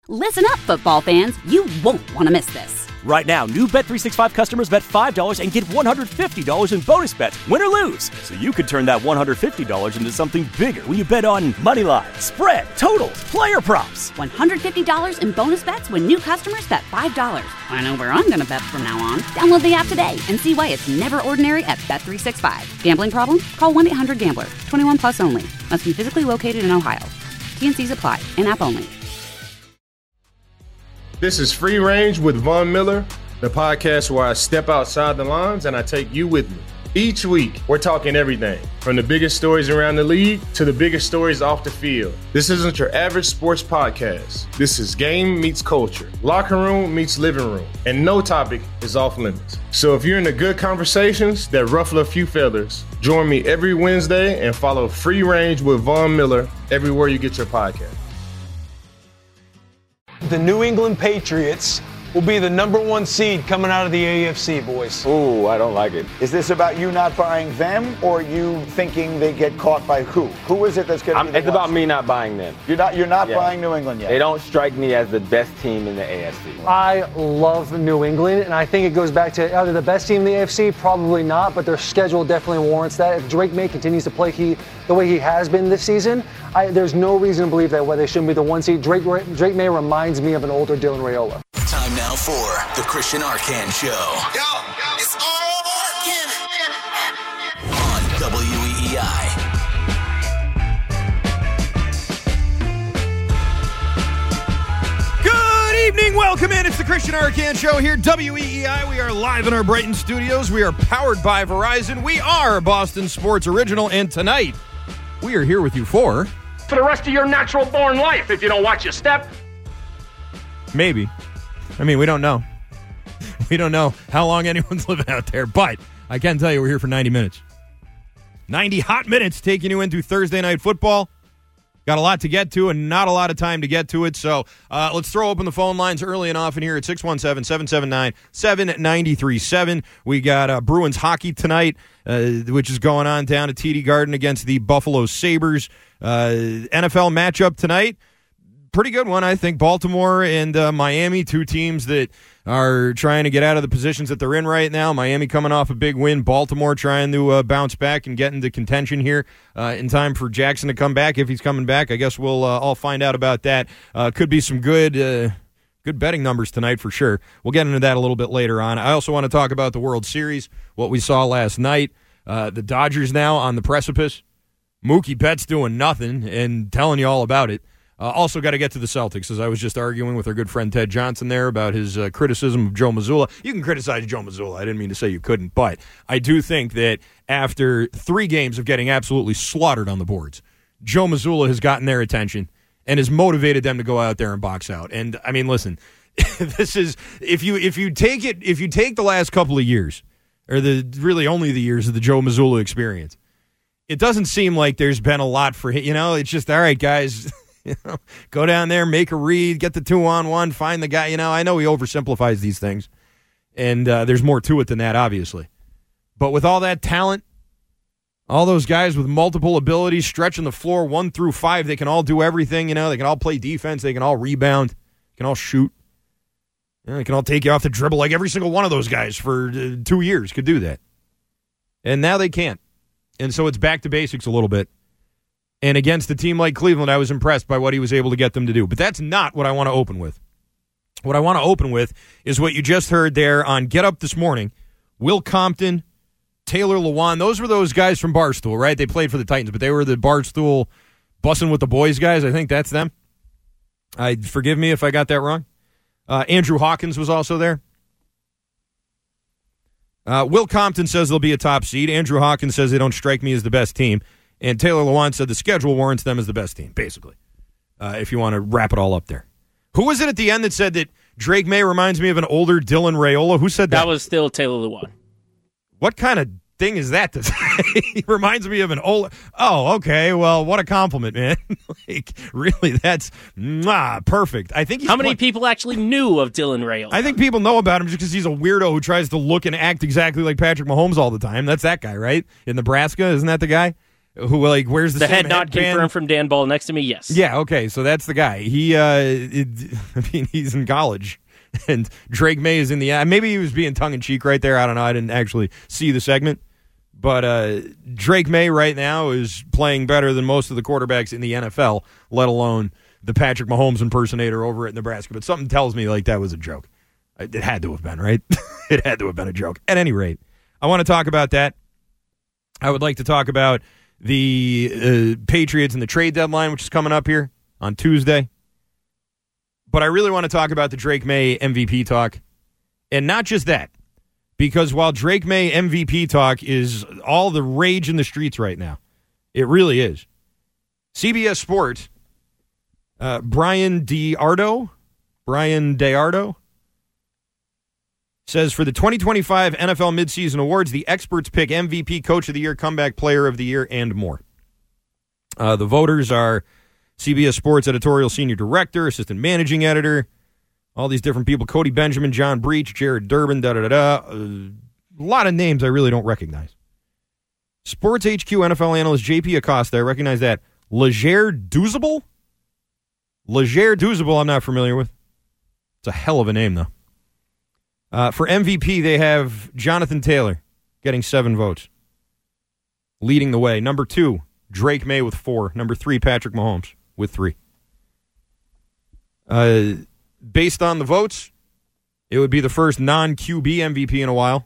Listen up, football fans. You won't want to miss this. Right now, new Bet365 customers bet $5 and get $150 in bonus bets, win or lose. So you could turn that $150 into something bigger when you bet on money line, spread, totals, player props. $150 in bonus bets when new customers bet $5. I know where I'm going to bet from now on. Download the app today and see why it's never ordinary at Bet365. Gambling problem? Call 1-800-GAMBLER. 21 plus only. Must be physically located in Ohio. T&Cs apply. In-app only. This is Free Range with Von Miller, the podcast where I step outside the lines and I take you with me. Each week, we're talking everything, from the biggest stories around the league to the biggest stories off the field. This isn't your average sports podcast. This is game meets culture, locker room meets living room, and no topic is off limits. So if you're into good conversations that ruffle a few feathers, join me every Wednesday and follow Free Range with Von Miller everywhere you get your podcast. The New England Patriots will be the number one seed coming out of the AFC, boys. Ooh, I don't like it. Is this about you not buying them or you thinking they get caught by who? Who is it that's going to be the It's about me not buying them. You're not buying New England yet. They don't strike me as the best team in the AFC. I love New England, and I think it goes back to either the best team in the AFC, probably not, but their schedule definitely warrants that. If Drake May continues to play the way he has been this season, there's no reason to believe that they shouldn't be the one seed. Drake May reminds me of an older Dylan Raiola. Time now for the Christian Arcand Show. Yo, it's all Arcand on WEEI. Good evening. Welcome in. It's the Christian Arcand Show here, WEEI. We are live in our Brighton studios. We are powered by Verizon. We are Boston Sports Original, and tonight we are here with you for the rest of your natural-born life if you don't watch your step. Maybe. I mean, we don't know. We don't know how long anyone's living out there, but I can tell you we're here for 90 minutes. 90 hot minutes taking you into Thursday Night Football. Got a lot to get to and not a lot of time to get to it, so let's throw open the phone lines early and often here at 617-779-7937. We got Bruins hockey tonight, which is going on down at TD Garden against the Buffalo Sabres. NFL matchup tonight. Pretty good one, I think. Baltimore and Miami, two teams that are trying to get out of the positions that they're in right now. Miami coming off a big win. Baltimore trying to bounce back and get into contention here in time for Jackson to come back. If he's coming back, I guess we'll all find out about that. Could be some good betting numbers tonight for sure. We'll get into that a little bit later on. I also want to talk about the World Series, what we saw last night. The Dodgers now on the precipice. Mookie Betts doing nothing and telling you all about it. Also got to get to the Celtics, as I was just arguing with our good friend Ted Johnson there about his criticism of Joe Mazzulla. You can criticize Joe Mazzulla. I didn't mean to say you couldn't, but I do think that after 3 games of getting absolutely slaughtered on the boards, Joe Mazzulla has gotten their attention and has motivated them to go out there and box out. And, I mean, listen, this is if you take the last couple of years, or really only the years of the Joe Mazzulla experience, it doesn't seem like there's been a lot for him. You know, it's just, all right, guys, go down there, make a read, get the 2-on-1, find the guy. You know, I know he oversimplifies these things, and there's more to it than that, obviously. But with all that talent, all those guys with multiple abilities, stretching the floor 1 through 5, they can all do everything. You know, they can all play defense, they can all rebound, they can all shoot. You know, they can all take you off the dribble. Like every single one of those guys for 2 years could do that. And now they can't. And so it's back to basics a little bit. And against a team like Cleveland, I was impressed by what he was able to get them to do. But that's not what I want to open with. What I want to open with is what you just heard there on Get Up This Morning. Will Compton, Taylor Lewan, those were those guys from Barstool, right? They played for the Titans, but they were the Barstool Bussin' with the Boys guys. I think that's them. Forgive me if I got that wrong. Andrew Hawkins was also there. Will Compton says they'll be a top seed. Andrew Hawkins says they don't strike me as the best team. And Taylor Lewan said the schedule warrants them as the best team, basically, if you want to wrap it all up there. Who was it at the end that said that Drake May reminds me of an older Dylan Raiola? Who said that? That was still Taylor Lewan. What kind of thing is that to say? He reminds me of an older... Oh, okay. Well, what a compliment, man. Like, really, that's perfect. I think How many people actually knew of Dylan Raiola? I think people know about him just because he's a weirdo who tries to look and act exactly like Patrick Mahomes all the time. That's that guy, right? In Nebraska, isn't that the guy? who where's the The head nod confirmed from Dan Ball next to me, yes. Yeah, okay, so that's the guy. He's in college. And Drake May is in the... Maybe he was being tongue-in-cheek right there. I don't know. I didn't actually see the segment. But Drake May right now is playing better than most of the quarterbacks in the NFL, let alone the Patrick Mahomes impersonator over at Nebraska. But something tells me that was a joke. It had to have been, right? It had to have been a joke. At any rate, I want to talk about that. I would like to talk about the Patriots and the trade deadline, which is coming up here on Tuesday. But I really want to talk about the Drake May MVP talk. And not just that. Because while Drake May MVP talk is all the rage in the streets right now, it really is. CBS Sports, Brian DeArdo says, for the 2025 NFL midseason awards, the experts pick MVP, Coach of the Year, Comeback Player of the Year, and more. The voters are CBS Sports Editorial Senior Director, Assistant Managing Editor, all these different people, Cody Benjamin, John Breach, Jared Durbin, da-da-da-da. A lot of names I really don't recognize. Sports HQ NFL analyst JP Acosta, I recognize that. Leger Douzable, I'm not familiar with. It's a hell of a name, though. For MVP, they have Jonathan Taylor getting 7 votes, leading the way. Number 2, Drake May with 4. Number 3, Patrick Mahomes with 3. Based on the votes, it would be the first non-QB MVP in a while.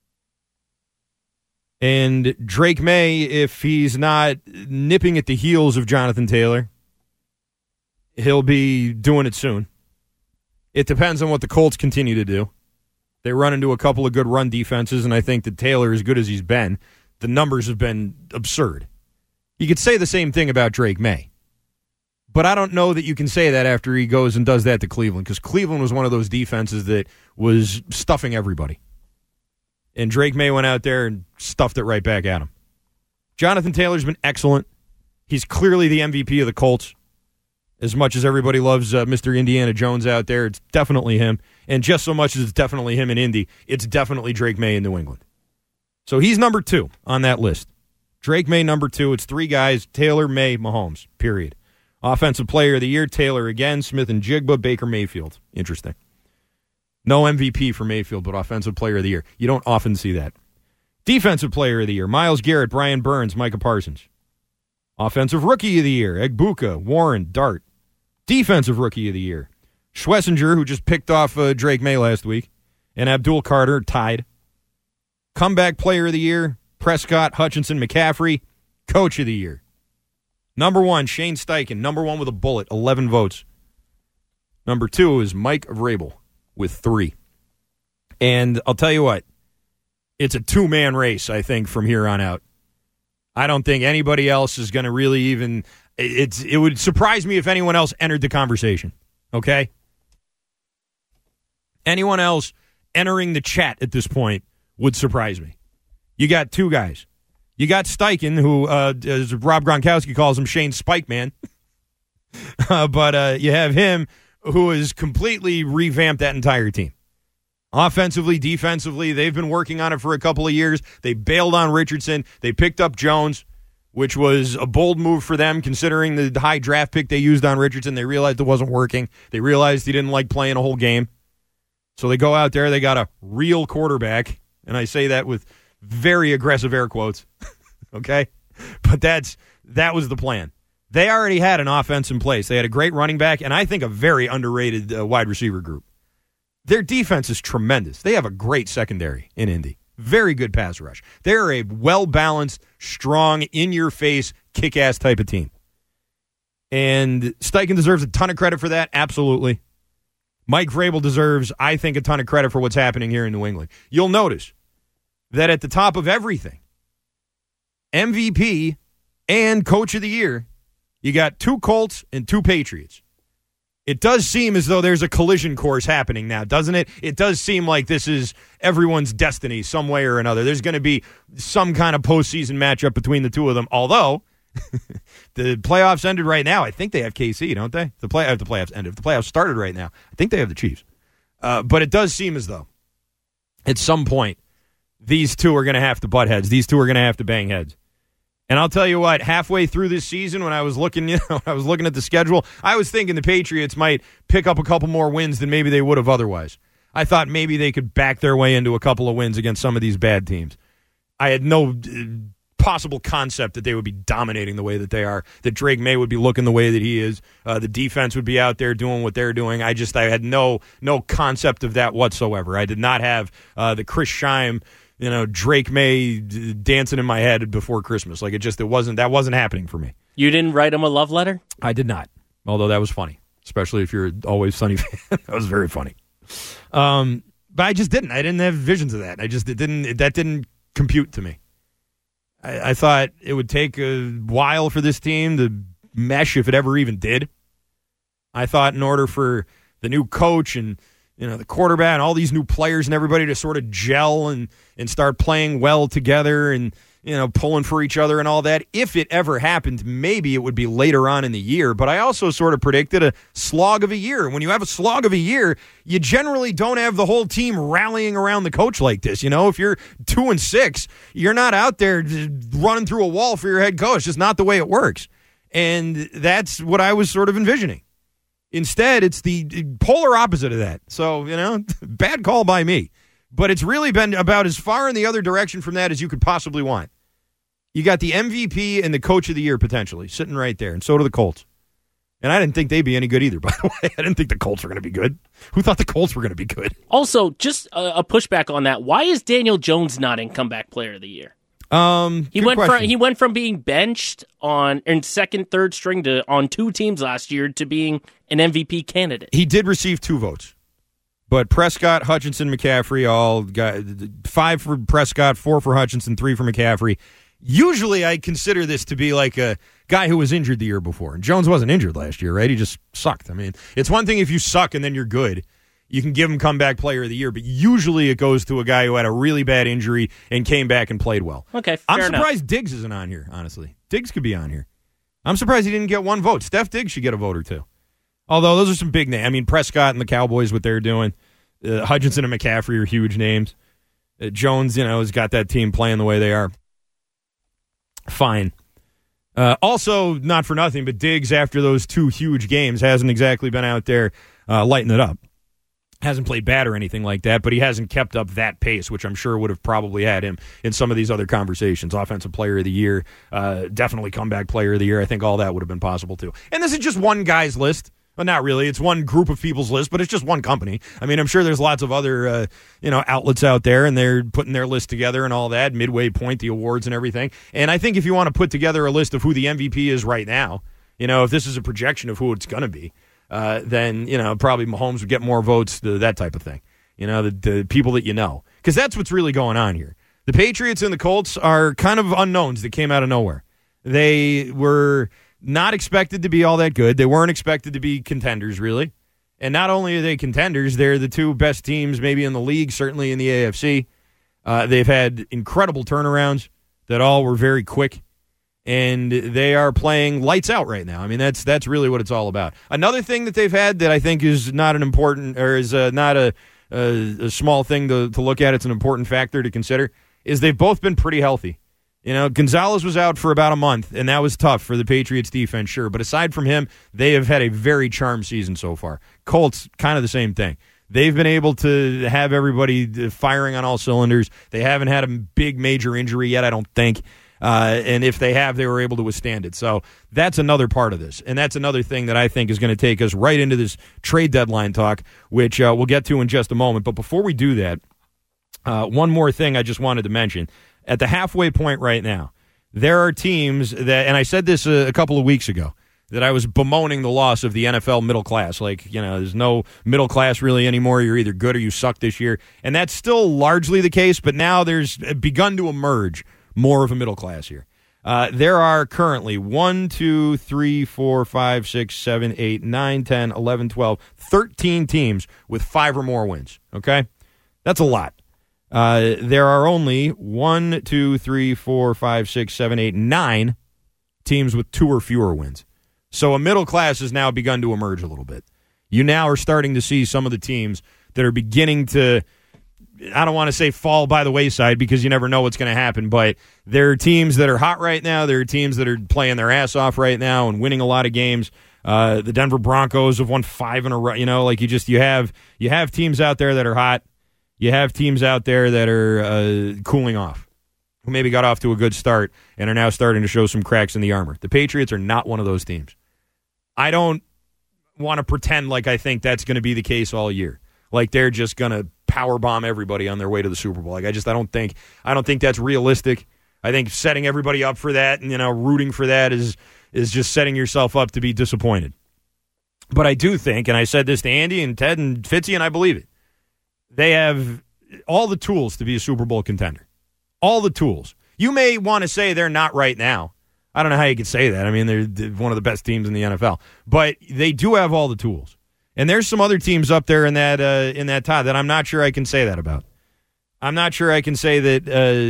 And Drake May, if he's not nipping at the heels of Jonathan Taylor, he'll be doing it soon. It depends on what the Colts continue to do. They run into a couple of good run defenses, and I think that Taylor, as good as he's been, the numbers have been absurd. You could say the same thing about Drake May. But I don't know that you can say that after he goes and does that to Cleveland, because Cleveland was one of those defenses that was stuffing everybody. And Drake May went out there and stuffed it right back at him. Jonathan Taylor's been excellent. He's clearly the MVP of the Colts. As much as everybody loves Mr. Indiana Jones out there, it's definitely him. And just so much as it's definitely him in Indy, it's definitely Drake May in New England. So he's number 2 on that list. Drake May, number 2. It's 3 guys, Taylor, May, Mahomes, period. Offensive Player of the Year, Taylor again, Smith and Jigba, Baker Mayfield. Interesting. No MVP for Mayfield, but Offensive Player of the Year. You don't often see that. Defensive Player of the Year, Myles Garrett, Brian Burns, Micah Parsons. Offensive Rookie of the Year, Egbuka, Warren, Dart. Defensive Rookie of the Year, Schlesinger, who just picked off Drake May last week, and Abdul Carter tied. Comeback Player of the Year, Prescott, Hutchinson, McCaffrey. Coach of the Year. Number 1, Shane Steichen. Number 1 with a bullet, 11 votes. Number 2 is Mike Vrabel with 3. And I'll tell you what, it's a 2-man race, I think, from here on out. I don't think anybody else is going to really even... It would surprise me if anyone else entered the conversation, okay? Anyone else entering the chat at this point would surprise me. You got 2 guys. You got Steichen, who, as Rob Gronkowski calls him, Shane Spike Man. But you have him, who has completely revamped that entire team. Offensively, defensively, they've been working on it for a couple of years. They bailed on Richardson. They picked up Jones, which was a bold move for them, considering the high draft pick they used on Richardson. They realized it wasn't working. They realized he didn't like playing a whole game. So they go out there, they got a real quarterback, and I say that with very aggressive air quotes, okay? But that was the plan. They already had an offense in place. They had a great running back, and I think a very underrated wide receiver group. Their defense is tremendous. They have a great secondary in Indy. Very good pass rush. They're a well-balanced, strong, in-your-face, kick-ass type of team. And Steichen deserves a ton of credit for that, absolutely. Mike Vrabel deserves, I think, a ton of credit for what's happening here in New England. You'll notice that at the top of everything, MVP and Coach of the Year, you got 2 Colts and 2 Patriots. It does seem as though there's a collision course happening now, doesn't it? It does seem like this is everyone's destiny some way or another. There's going to be some kind of postseason matchup between the 2 of them, although the playoffs ended right now. I think they have KC, don't they? The playoffs ended. If the playoffs started right now, I think they have the Chiefs. But it does seem as though at some point these 2 are going to have to butt heads. These 2 are going to have to bang heads. And I'll tell you what, halfway through this season, when I was looking, I was looking at the schedule, I was thinking the Patriots might pick up a couple more wins than maybe they would have otherwise. I thought maybe they could back their way into a couple of wins against some of these bad teams. I had no possible concept that they would be dominating the way that they are, that Drake May would be looking the way that he is, the defense would be out there doing what they're doing. I had no concept of that whatsoever. I did not have the Chris Scheim, Drake May dancing in my head before Christmas. Like that wasn't happening for me. You didn't write him a love letter? I did not, although that was funny, especially if you're an Always Sunny fan. That was very funny. But I just didn't. I didn't have visions of that. That didn't compute to me. I thought it would take a while for this team to mesh if it ever even did. I thought in order for the new coach and the quarterback and all these new players and everybody to sort of gel and start playing well together and pulling for each other and all that, if it ever happened, maybe it would be later on in the year. But I also sort of predicted a slog of a year. When you have a slog of a year, you generally don't have the whole team rallying around the coach like this. If you're 2-6, you're not out there running through a wall for your head coach. Just not the way it works. And that's what I was sort of envisioning. Instead, it's the polar opposite of that. So, bad call by me. But it's really been about as far in the other direction from that as you could possibly want. You got the MVP and the coach of the year potentially sitting right there, and so do the Colts. And I didn't think they'd be any good either, by the way. I didn't think the Colts were going to be good. Who thought the Colts were going to be good? Also, just a pushback on that. Why is Daniel Jones not in comeback player of the year? He went from being benched in second, third string on 2 teams last year to being an MVP candidate. He did receive 2 votes. But Prescott, Hutchinson, McCaffrey all got 5 for Prescott, 4 for Hutchinson, 3 for McCaffrey. Usually I consider this to be like a guy who was injured the year before. And Jones wasn't injured last year, right? He just sucked. I mean, it's one thing if you suck and then you're good. You can give him comeback player of the year, but usually it goes to a guy who had a really bad injury and came back and played well. Okay, I'm surprised Diggs isn't on here, honestly. Diggs could be on here. I'm surprised he didn't get 1 vote. Steph Diggs should get a vote or 2. Although those are some big names. I mean, Prescott and the Cowboys, what they're doing. Hutchinson and McCaffrey are huge names. Jones, has got that team playing the way they are. Fine. Also, not for nothing, but Diggs, after those 2 huge games, hasn't exactly been out there lighting it up. Hasn't played bad or anything like that, but he hasn't kept up that pace, which I'm sure would have probably had him in some of these other conversations. Offensive player of the year, definitely comeback player of the year. I think all that would have been possible, too. And this is just one guy's list. Well, not really. It's one group of people's list, but it's just one company. I mean, I'm sure there's lots of other, outlets out there, and they're putting their list together and all that, Midway Point, the awards and everything. And I think if you want to put together a list of who the MVP is right now, if this is a projection of who it's going to be, then, probably Mahomes would get more votes, that type of thing. The people that because that's what's really going on here. The Patriots and the Colts are kind of unknowns that came out of nowhere. They were not expected to be all that good. They weren't expected to be contenders, really. And not only are they contenders, they're the 2 best teams maybe in the league, certainly in the AFC. They've had incredible turnarounds that all were very quick. And they are playing lights out right now. I mean, that's really what it's all about. Another thing that they've had that I think is not an important, or is not a small thing to look at, it's an important factor to consider, is they've both been pretty healthy. Gonzalez was out for about a month, and that was tough for the Patriots defense, sure. But aside from him, they have had a very charmed season so far. Colts, kind of the same thing. They've been able to have everybody firing on all cylinders. They haven't had a big major injury yet, I don't think. And if they have, they were able to withstand it. So that's another part of this. And that's another thing that I think is going to take us right into this trade deadline talk, which we'll get to in just a moment. But before we do that, one more thing I just wanted to mention. At the halfway point right now, there are teams that, and I said this a couple of weeks ago, that I was bemoaning the loss of the NFL middle class. Like, there's no middle class really anymore. You're either good or you suck this year. And that's still largely the case, but now there's begun to emerge more of a middle class here. There are currently 1, 2, 3, 4, 5, 6, 7, 8, 9, 10, 11, 12, 13 teams with 5 or more wins. Okay? That's a lot. There are only 1, 2, 3, 4, 5, 6, 7, 8, 9 teams with 2 or fewer wins. So a middle class has now begun to emerge a little bit. You now are starting to see some of the teams that are beginning to I don't want to say fall by the wayside because you never know what's going to happen, but there are teams that are hot right now. There are teams that are playing their ass off right now and winning a lot of games. The Denver Broncos have won 5 in a row. You have teams out there that are hot. You have teams out there that are cooling off, who maybe got off to a good start and are now starting to show some cracks in the armor. The Patriots are not one of those teams. I don't want to pretend like I think that's going to be the case all year. Like they're just going to powerbomb everybody on their way to the Super Bowl. Like I don't think that's realistic. I think setting everybody up for that and rooting for that is just setting yourself up to be disappointed. But I do think, and I said this to Andy and Ted and Fitzy, and I believe it, they have all the tools to be a Super Bowl contender. All the tools. You may want to say they're not right now. I don't know how you could say that. I mean, they're one of the best teams in the NFL. But they do have all the tools. And there's some other teams up there in that tie that I'm not sure I can say that about. I'm not sure I can say that,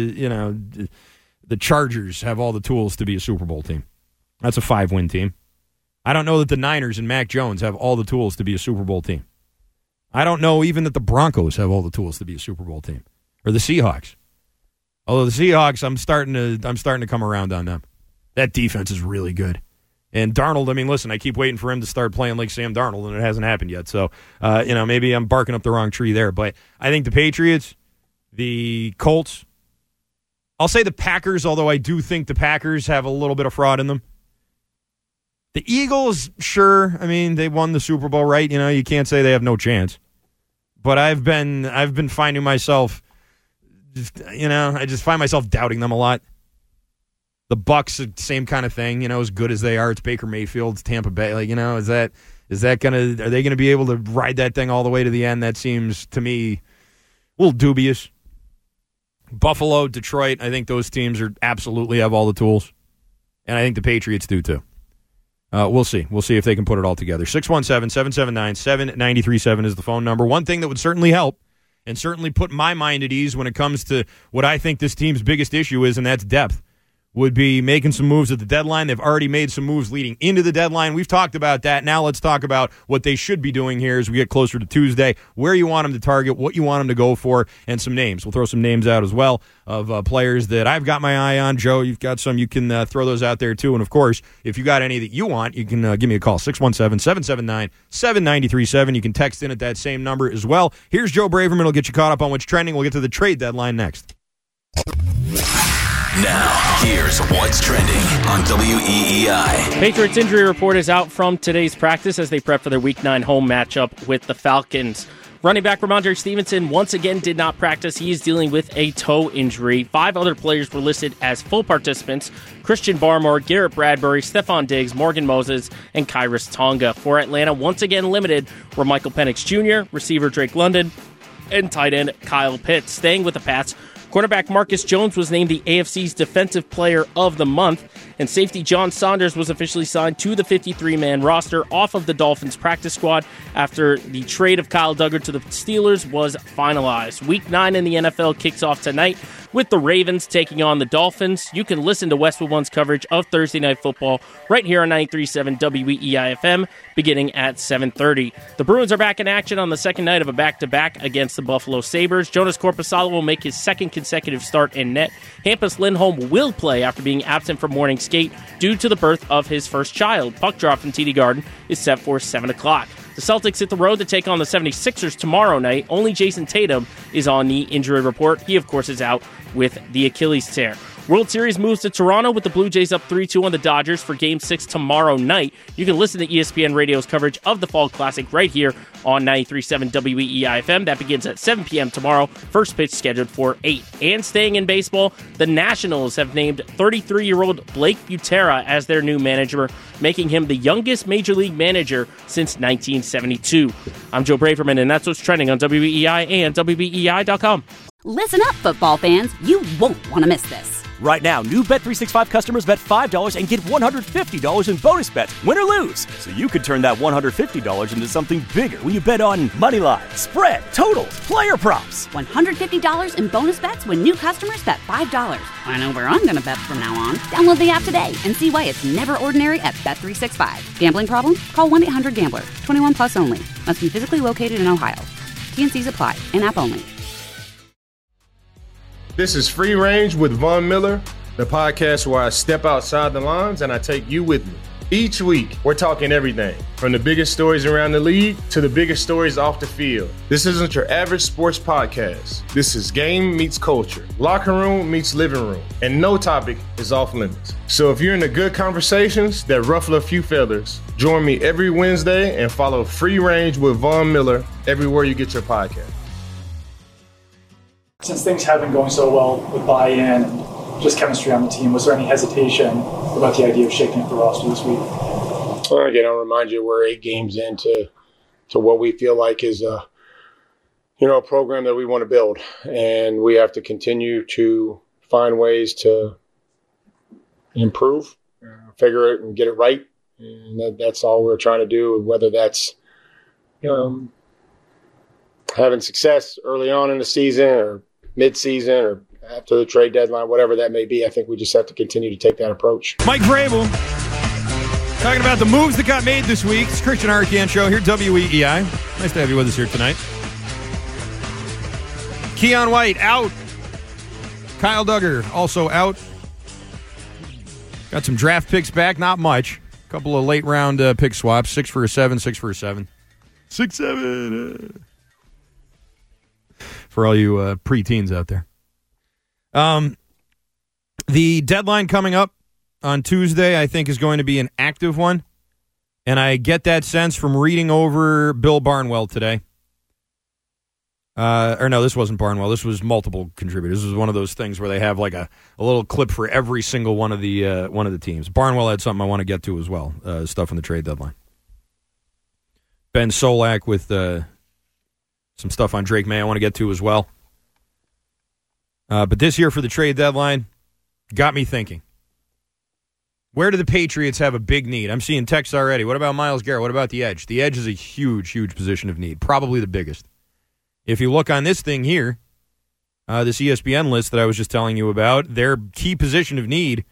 the Chargers have all the tools to be a Super Bowl team. That's a 5-win team. I don't know that the Niners and Mac Jones have all the tools to be a Super Bowl team. I don't know even that the Broncos have all the tools to be a Super Bowl team. Or the Seahawks. Although the Seahawks, I'm starting to come around on them. That defense is really good. And Darnold, I mean, listen, I keep waiting for him to start playing like Sam Darnold, and it hasn't happened yet. So, maybe I'm barking up the wrong tree there. But I think the Patriots, the Colts, I'll say the Packers, although I do think the Packers have a little bit of fraud in them. The Eagles, sure. I mean, they won the Super Bowl, right? You can't say they have no chance. But I've been finding myself, I just find myself doubting them a lot. The Bucs, same kind of thing. As good as they are, it's Baker Mayfield, it's Tampa Bay. Are they gonna be able to ride that thing all the way to the end? That seems to me a little dubious. Buffalo, Detroit, I think those teams absolutely have all the tools, and I think the Patriots do too. We'll see. We'll see if they can put it all together. 617-779-7937 is the phone number. One thing that would certainly help and certainly put my mind at ease when it comes to what I think this team's biggest issue is, and that's depth, would be making some moves at the deadline. They've already made some moves leading into the deadline. We've talked about that. Now let's talk about what they should be doing here as we get closer to Tuesday, where you want them to target, what you want them to go for, and some names. We'll throw some names out as well of players that I've got my eye on. Joe, you've got some. You can throw those out there too. And, of course, if you got any that you want, you can give me a call, 617-779-7937. You can text in at that same number as well. Here's Joe Braverman. He'll get you caught up on what's trending. We'll get to the trade deadline next. Now, here's what's trending on WEEI. Patriots injury report is out from today's practice as they prep for their Week 9 home matchup with the Falcons. Running back Ramondre Stevenson once again did not practice. He is dealing with a toe injury. 5 other players were listed as full participants: Christian Barmore, Garrett Bradbury, Stephon Diggs, Morgan Moses, and Khyiris Tonga. For Atlanta, once again limited were Michael Penix Jr., receiver Drake London, and tight end Kyle Pitts. Staying with the Pats, quarterback Marcus Jones was named the AFC's Defensive Player of the Month, and safety John Saunders was officially signed to the 53-man roster off of the Dolphins practice squad after the trade of Kyle Duggar to the Steelers was finalized. Week 9 in the NFL kicks off tonight with the Ravens taking on the Dolphins. You can listen to Westwood One's coverage of Thursday Night Football right here on 93.7 WEEI-FM beginning at 7:30. The Bruins are back in action on the second night of a back-to-back against the Buffalo Sabres. Jonas Korpisalo will make his second consecutive start in net. Hampus Lindholm will play after being absent from morning skate due to the birth of his first child. Puck drop from TD Garden is set for 7 o'clock. The Celtics hit the road to take on the 76ers tomorrow night. Only Jason Tatum is on the injury report. He, of course, is out with the Achilles tear. World Series moves to Toronto with the Blue Jays up 3-2 on the Dodgers for Game 6 tomorrow night. You can listen to ESPN Radio's coverage of the Fall Classic right here on 93.7 WEEI-FM. That begins at 7 p.m. tomorrow. First pitch scheduled for 8. And staying in baseball, the Nationals have named 33-year-old Blake Butera as their new manager, making him the youngest Major League manager since 1972. I'm Joe Braverman, and that's what's trending on WEEI and WEEI.com. Listen up, football fans. You won't want to miss this. Right now, new Bet365 customers bet $5 and get $150 in bonus bets, win or lose. So you could turn that $150 into something bigger when you bet on money line, spread, totals, player props. $150 in bonus bets when new customers bet $5. I know where I'm going to bet from now on. Download the app today and see why it's never ordinary at Bet365. Gambling problem? Call 1-800-GAMBLER. 21 plus only. Must be physically located in Ohio. T&Cs apply. In-app only. This is Free Range with Von Miller, the podcast where I step outside the lines and I take you with me. Each week, we're talking everything from the biggest stories around the league to the biggest stories off the field. This isn't your average sports podcast. This is game meets culture, locker room meets living room, and no topic is off limits. So if you're into good conversations that ruffle a few feathers, join me every Wednesday and follow Free Range with Von Miller everywhere you get your podcast. Since things have been going so well with buy-in and just chemistry on the team, was there any hesitation about the idea of shaking up the roster this week? Well, again, I'll remind you we're 8 games into what we feel like is a program that we want to build, and we have to continue to find ways to improve, figure it and get it right, and that's all we're trying to do. Whether that's having success early on in the season or mid-season or after the trade deadline, whatever that may be, I think we just have to continue to take that approach. Mike Vrabel talking about the moves that got made this week. It's Christian Arcand Show here, WEEI. Nice to have you with us here tonight. Keon White out. Kyle Duggar also out. Got some draft picks back, not much. A couple of late round pick swaps, 6 for a 7, 6 for a 7. 6-7. For all you preteens out there. The deadline coming up on Tuesday, I think, is going to be an active one. And I get that sense from reading over Bill Barnwell today. No, this wasn't Barnwell. This was multiple contributors. This was one of those things where they have like a little clip for every single one of the teams. Barnwell had something I want to get to as well, stuff on the trade deadline. Ben Solak with some stuff on Drake May I want to get to as well. But this year for the trade deadline got me thinking. Where do the Patriots have a big need? I'm seeing texts already. What about Myles Garrett? What about the edge? The edge is a huge, huge position of need. Probably the biggest. If you look on this thing here, this ESPN list that I was just telling you about, their key position of need,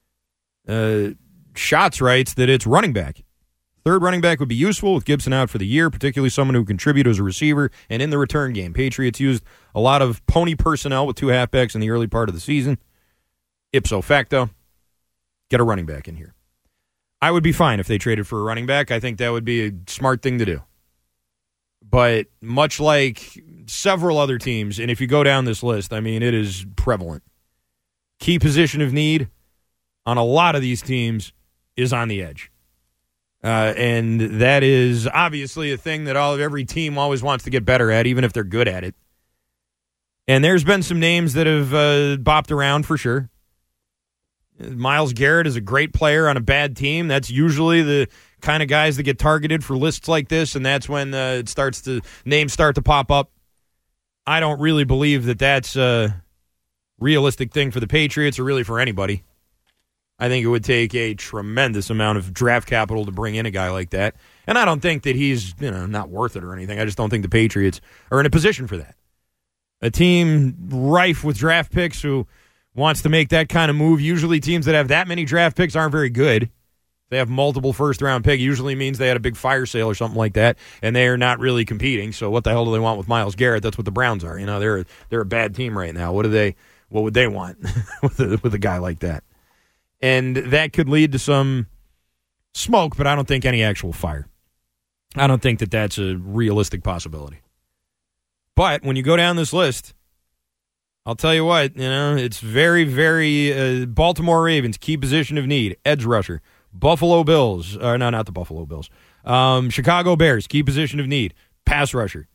Schatz writes that it's running back. Third running back would be useful with Gibson out for the year, particularly someone who can contribute as a receiver and in the return game. Patriots used a lot of pony personnel with 2 halfbacks in the early part of the season. Ipso facto, get a running back in here. I would be fine if they traded for a running back. I think that would be a smart thing to do. But much like several other teams, and if you go down this list, I mean, it is prevalent. Key position of need on a lot of these teams is on the edge. And that is obviously a thing that every team always wants to get better at, even if they're good at it. And there's been some names that have bopped around for sure. Myles Garrett is a great player on a bad team. That's usually the kind of guys that get targeted for lists like this, and that's when names start to pop up. I don't really believe that that's a realistic thing for the Patriots or really for anybody. I think it would take a tremendous amount of draft capital to bring in a guy like that. And I don't think that he's not worth it or anything. I just don't think the Patriots are in a position for that. A team rife with draft picks who wants to make that kind of move, usually teams that have that many draft picks aren't very good. They have multiple first-round picks. Usually means they had a big fire sale or something like that, and they are not really competing. So what the hell do they want with Myles Garrett? That's what the Browns are. They're a bad team right now. What would they want with a guy like that? And that could lead to some smoke, but I don't think any actual fire. I don't think that that's a realistic possibility. But when you go down this list, I'll tell you what, it's very, very Baltimore Ravens, key position of need, edge rusher. Buffalo Bills, no, not the Buffalo Bills. Chicago Bears, key position of need, pass rusher.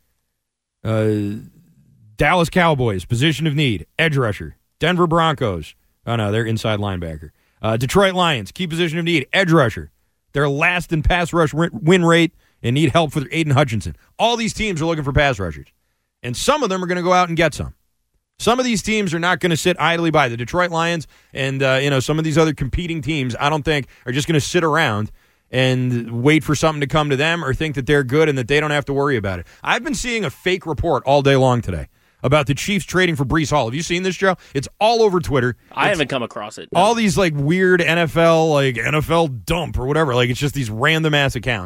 Dallas Cowboys, position of need, edge rusher. Denver Broncos, oh no, they're inside linebacker. Detroit Lions, key position of need, edge rusher. They're last in pass rush win rate and need help for Aiden Hutchinson. All these teams are looking for pass rushers, and some of them are going to go out and get some. Some of these teams are not going to sit idly by. The Detroit Lions and some of these other competing teams, I don't think, are just going to sit around and wait for something to come to them or think that they're good and that they don't have to worry about it. I've been seeing a fake report all day long today about the Chiefs trading for Breece Hall. Have you seen this, Joe? It's all over Twitter. I haven't come across it. No. All these weird NFL dump or whatever. It's just these random ass accounts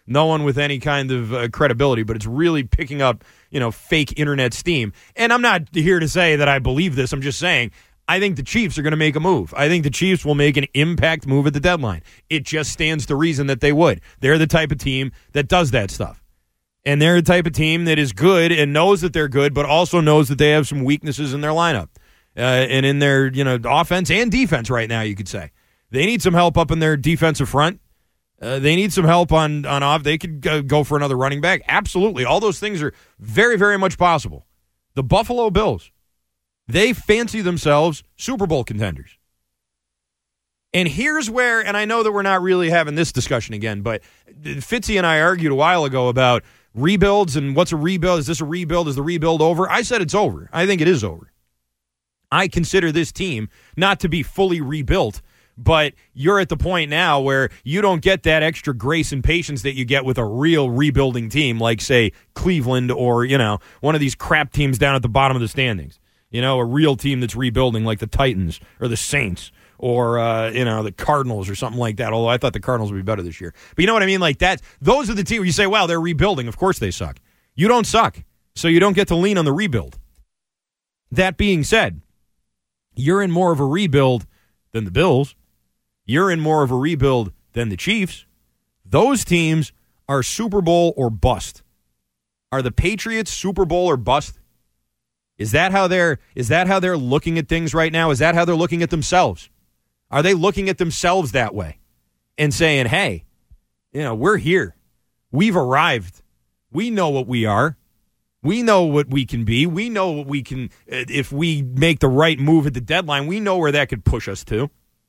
No one with any kind of credibility, but it's really picking up, fake internet steam. And I'm not here to say that I believe this. I'm just saying I think the Chiefs are going to make a move. I think the Chiefs will make an impact move at the deadline. It just stands to reason that they would. They're the type of team that does that stuff. And they're the type of team that is good and knows that they're good, but also knows that they have some weaknesses in their lineup and in their offense and defense right now, you could say. They need some help up in their defensive front. They need some help on off. They could go for another running back. Absolutely. All those things are very, very much possible. The Buffalo Bills, they fancy themselves Super Bowl contenders. And here's where, and I know that we're not really having this discussion again, but Fitzy and I argued a while ago about rebuilds and what's a rebuild. Is this a rebuild? Is the rebuild over? I said it's over. I think it is over. I consider this team not to be fully rebuilt, but you're at the point now where you don't get that extra grace and patience that you get with a real rebuilding team like, say, Cleveland or, one of these crap teams down at the bottom of the standings. A real team that's rebuilding like the Titans or the Saints or, the Cardinals or something like that, although I thought the Cardinals would be better this year. But you know what I mean? Like that. Those are the teams where you say, wow, they're rebuilding. Of course they suck. You don't suck, so you don't get to lean on the rebuild. That being said, you're in more of a rebuild than the Bills. You're in more of a rebuild than the Chiefs. Those teams are Super Bowl or bust. Are the Patriots Super Bowl or bust? Is that how they're looking at things right now? Is that how they're looking at themselves? Are they looking at themselves that way and saying, hey, we're here. We've arrived. We know what we are. We know what we can be. We know what we can, if we make the right move at the deadline, we know where that could push us to.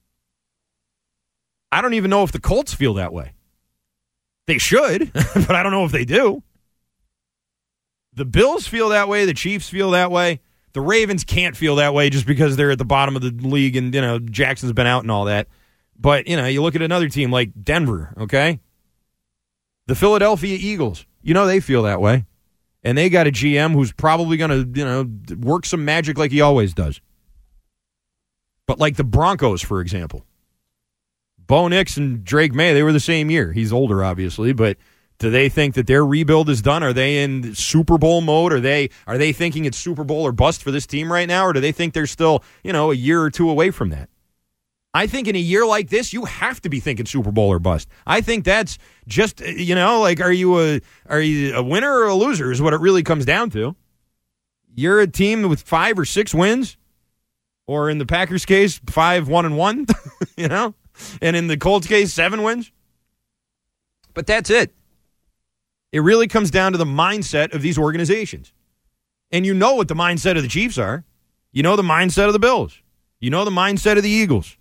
I don't even know if the Colts feel that way. They should, but I don't know if they do. The Bills feel that way. The Chiefs feel that way. The Ravens can't feel that way just because they're at the bottom of the league and, Jackson's been out and all that. But, you look at another team like Denver, okay? The Philadelphia Eagles, they feel that way. And they got a GM who's probably going to, work some magic like he always does. But like the Broncos, for example. Bo Nix and Drake May, they were the same year. He's older, obviously, but do they think that their rebuild is done? Are they in Super Bowl mode? Are they thinking it's Super Bowl or bust for this team right now? Or do they think they're still, a year or two away from that? I think in a year like this, you have to be thinking Super Bowl or bust. I think that's just, are you a winner or a loser is what it really comes down to. You're a team with 5 or 6 wins, or in the Packers' case, 5-1-1, and in the Colts' case, 7 wins. But that's it. It really comes down to the mindset of these organizations. And you know what the mindset of the Chiefs are. You know the mindset of the Bills. You know the mindset of the Eagles.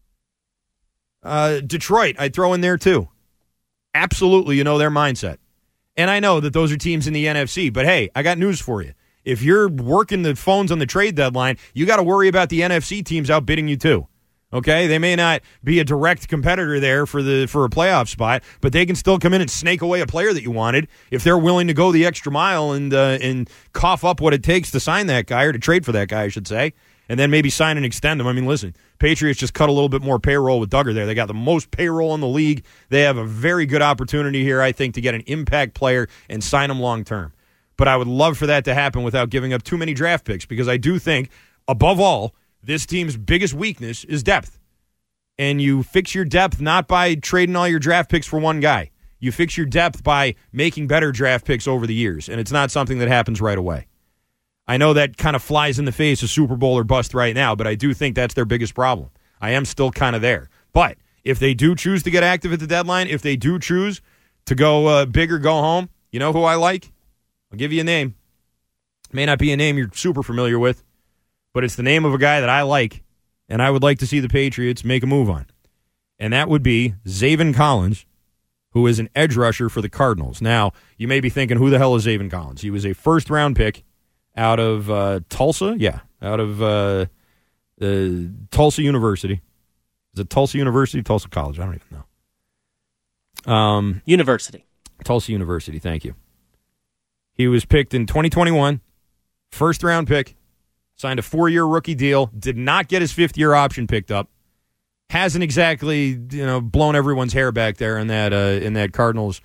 Detroit, I'd throw in there too. Absolutely, you know their mindset. And I know that those are teams in the NFC, but hey, I got news for you. If you're working the phones on the trade deadline, you got to worry about the NFC teams outbidding you too. Okay, they may not be a direct competitor there for a playoff spot, but they can still come in and snake away a player that you wanted if they're willing to go the extra mile and cough up what it takes to sign that guy or to trade for that guy, I should say, and then maybe sign and extend him. I mean, listen, Patriots just cut a little bit more payroll with Duggar there. They got the most payroll in the league. They have a very good opportunity here, I think, to get an impact player and sign him long term. But I would love for that to happen without giving up too many draft picks because I do think, above all, this team's biggest weakness is depth. And you fix your depth not by trading all your draft picks for one guy. You fix your depth by making better draft picks over the years. And it's not something that happens right away. I know that kind of flies in the face of Super Bowl or bust right now, but I do think that's their biggest problem. I am still kind of there. But if they do choose to get active at the deadline, if they do choose to go big or go home, you know who I like? I'll give you a name. It may not be a name you're super familiar with, but it's the name of a guy that I like, and I would like to see the Patriots make a move on. And that would be Zaven Collins, who is an edge rusher for the Cardinals. Now, you may be thinking, who the hell is Zaven Collins? He was a first-round pick out of Tulsa. Yeah, out of Tulsa University. Is it Tulsa University? Tulsa College? I don't even know. University. Tulsa University, thank you. He was picked in 2021, first-round pick, signed a 4-year rookie deal, did not get his 5th-year option picked up, hasn't exactly blown everyone's hair back there in that Cardinals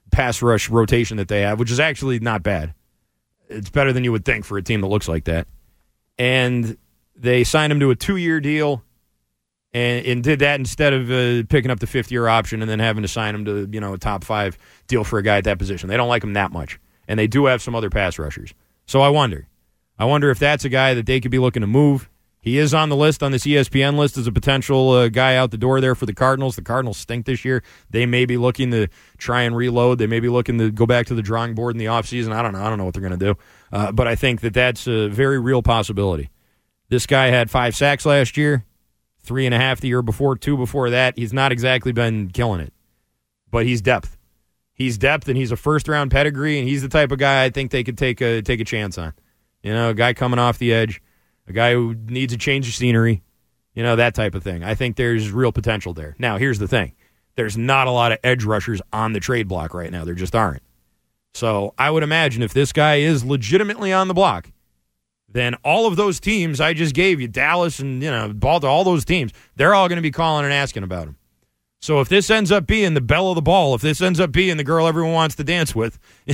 pass rush rotation that they have, which is actually not bad. It's better than you would think for a team that looks like that. And they signed him to a 2-year deal and did that instead of picking up the 5th-year option and then having to sign him to a top 5 deal for a guy at that position. They don't like him that much. And they do have some other pass rushers. So I wonder if that's a guy that they could be looking to move. He is on the list, on this ESPN list, as a potential guy out the door there for the Cardinals. The Cardinals stink this year. They may be looking to try and reload. They may be looking to go back to the drawing board in the offseason. I don't know. I don't know what they're going to do. But I think that that's a very real possibility. This guy had 5 sacks last year, 3.5 the year before, 2 before that. He's not exactly been killing it. But he's depth. He's depth, and he's a first-round pedigree, and he's the type of guy I think they could take a chance on. A guy coming off the edge. A guy who needs a change of scenery, that type of thing. I think there's real potential there. Now, here's the thing. There's not a lot of edge rushers on the trade block right now. There just aren't. So I would imagine if this guy is legitimately on the block, then all of those teams I just gave you, Dallas and, Baltimore, all those teams, they're all going to be calling and asking about him. So if this ends up being the belle of the ball, if this ends up being the girl everyone wants to dance with,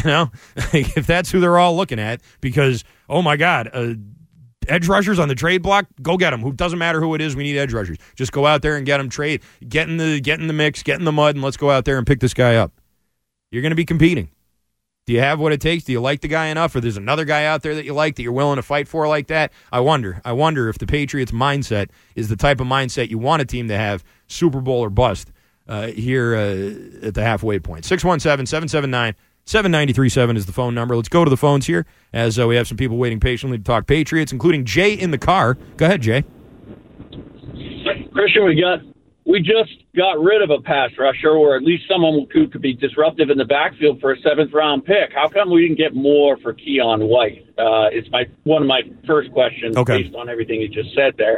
if that's who they're all looking at, because, oh, my God, edge rushers on the trade block, go get them. Who doesn't matter who it is, we need edge rushers. Just go out there and get them, trade, get in the mix, get in the mud, and let's go out there and pick this guy up. You're going to be competing. Do you have what it takes? Do you like the guy enough, or there's another guy out there that you like that you're willing to fight for like that? I wonder if the Patriots' mindset is the type of mindset you want a team to have, Super Bowl or bust, here at the halfway point. 617-779-7937 is the phone number. Let's go to the phones here as we have some people waiting patiently to talk Patriots, including Jay in the car. Go ahead, Jay. Christian, we just got rid of a pass rusher, or at least someone who could be disruptive in the backfield for a 7th-round pick. How come we didn't get more for Keon White? It's one of my first questions based on everything you just said there.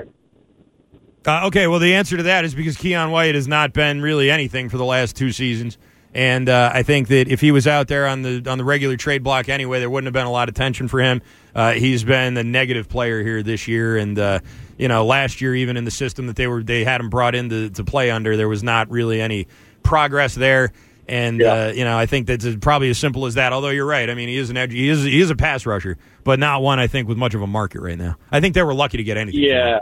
Okay, well, the answer to that is because Keon White has not been really anything for the last 2 seasons. And I think that if he was out there on the regular trade block anyway, there wouldn't have been a lot of tension for him. He's been a negative player here this year, and last year, even in the system that they had him brought in to play under, there was not really any progress there. And I think that's probably as simple as that. Although you're right, I mean, he is an edge, he is a pass rusher, but not one I think with much of a market right now. I think they were lucky to get anything. Yeah.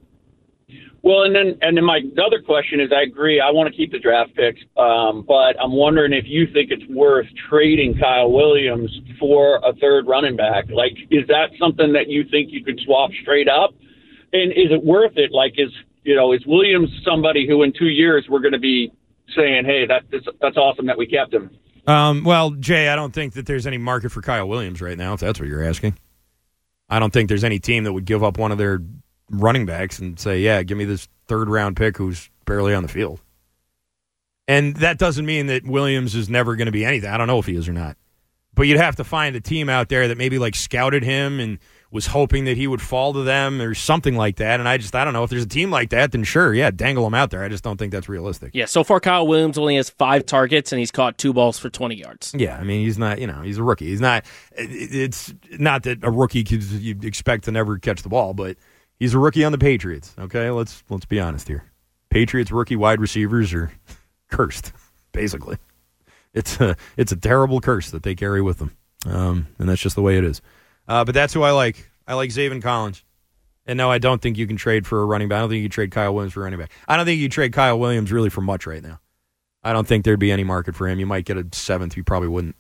Well, and then my other question is, I agree, I want to keep the draft picks, but I'm wondering if you think it's worth trading Kyle Williams for a 3rd running back. Like, is that something that you think you could swap straight up? And is it worth it? Like, is Williams somebody who in 2 years we're going to be saying, hey, that's awesome that we kept him? Well, Jay, I don't think that there's any market for Kyle Williams right now, if that's what you're asking. I don't think there's any team that would give up one of their running backs and say, yeah, give me this 3rd-round pick who's barely on the field. And that doesn't mean that Williams is never going to be anything. I don't know if he is or not. But you'd have to find a team out there that maybe scouted him and was hoping that he would fall to them or something like that. And I don't know. If there's a team like that, then sure, yeah, dangle him out there. I just don't think that's realistic. Yeah, so far Kyle Williams only has 5 targets, and he's caught 2 balls for 20 yards. Yeah, I mean, he's not, he's a rookie. He's not, it's not that a rookie you'd expect to never catch the ball, but he's a rookie on the Patriots, okay? Let's be honest here. Patriots rookie wide receivers are cursed, basically. It's a terrible curse that they carry with them, and that's just the way it is. But that's who I like. I like Zaven Collins. And no, I don't think you can trade for a running back. I don't think you can trade Kyle Williams for a running back. I don't think you can trade Kyle Williams really for much right now. I don't think there'd be any market for him. You might get a 7th. You probably wouldn't.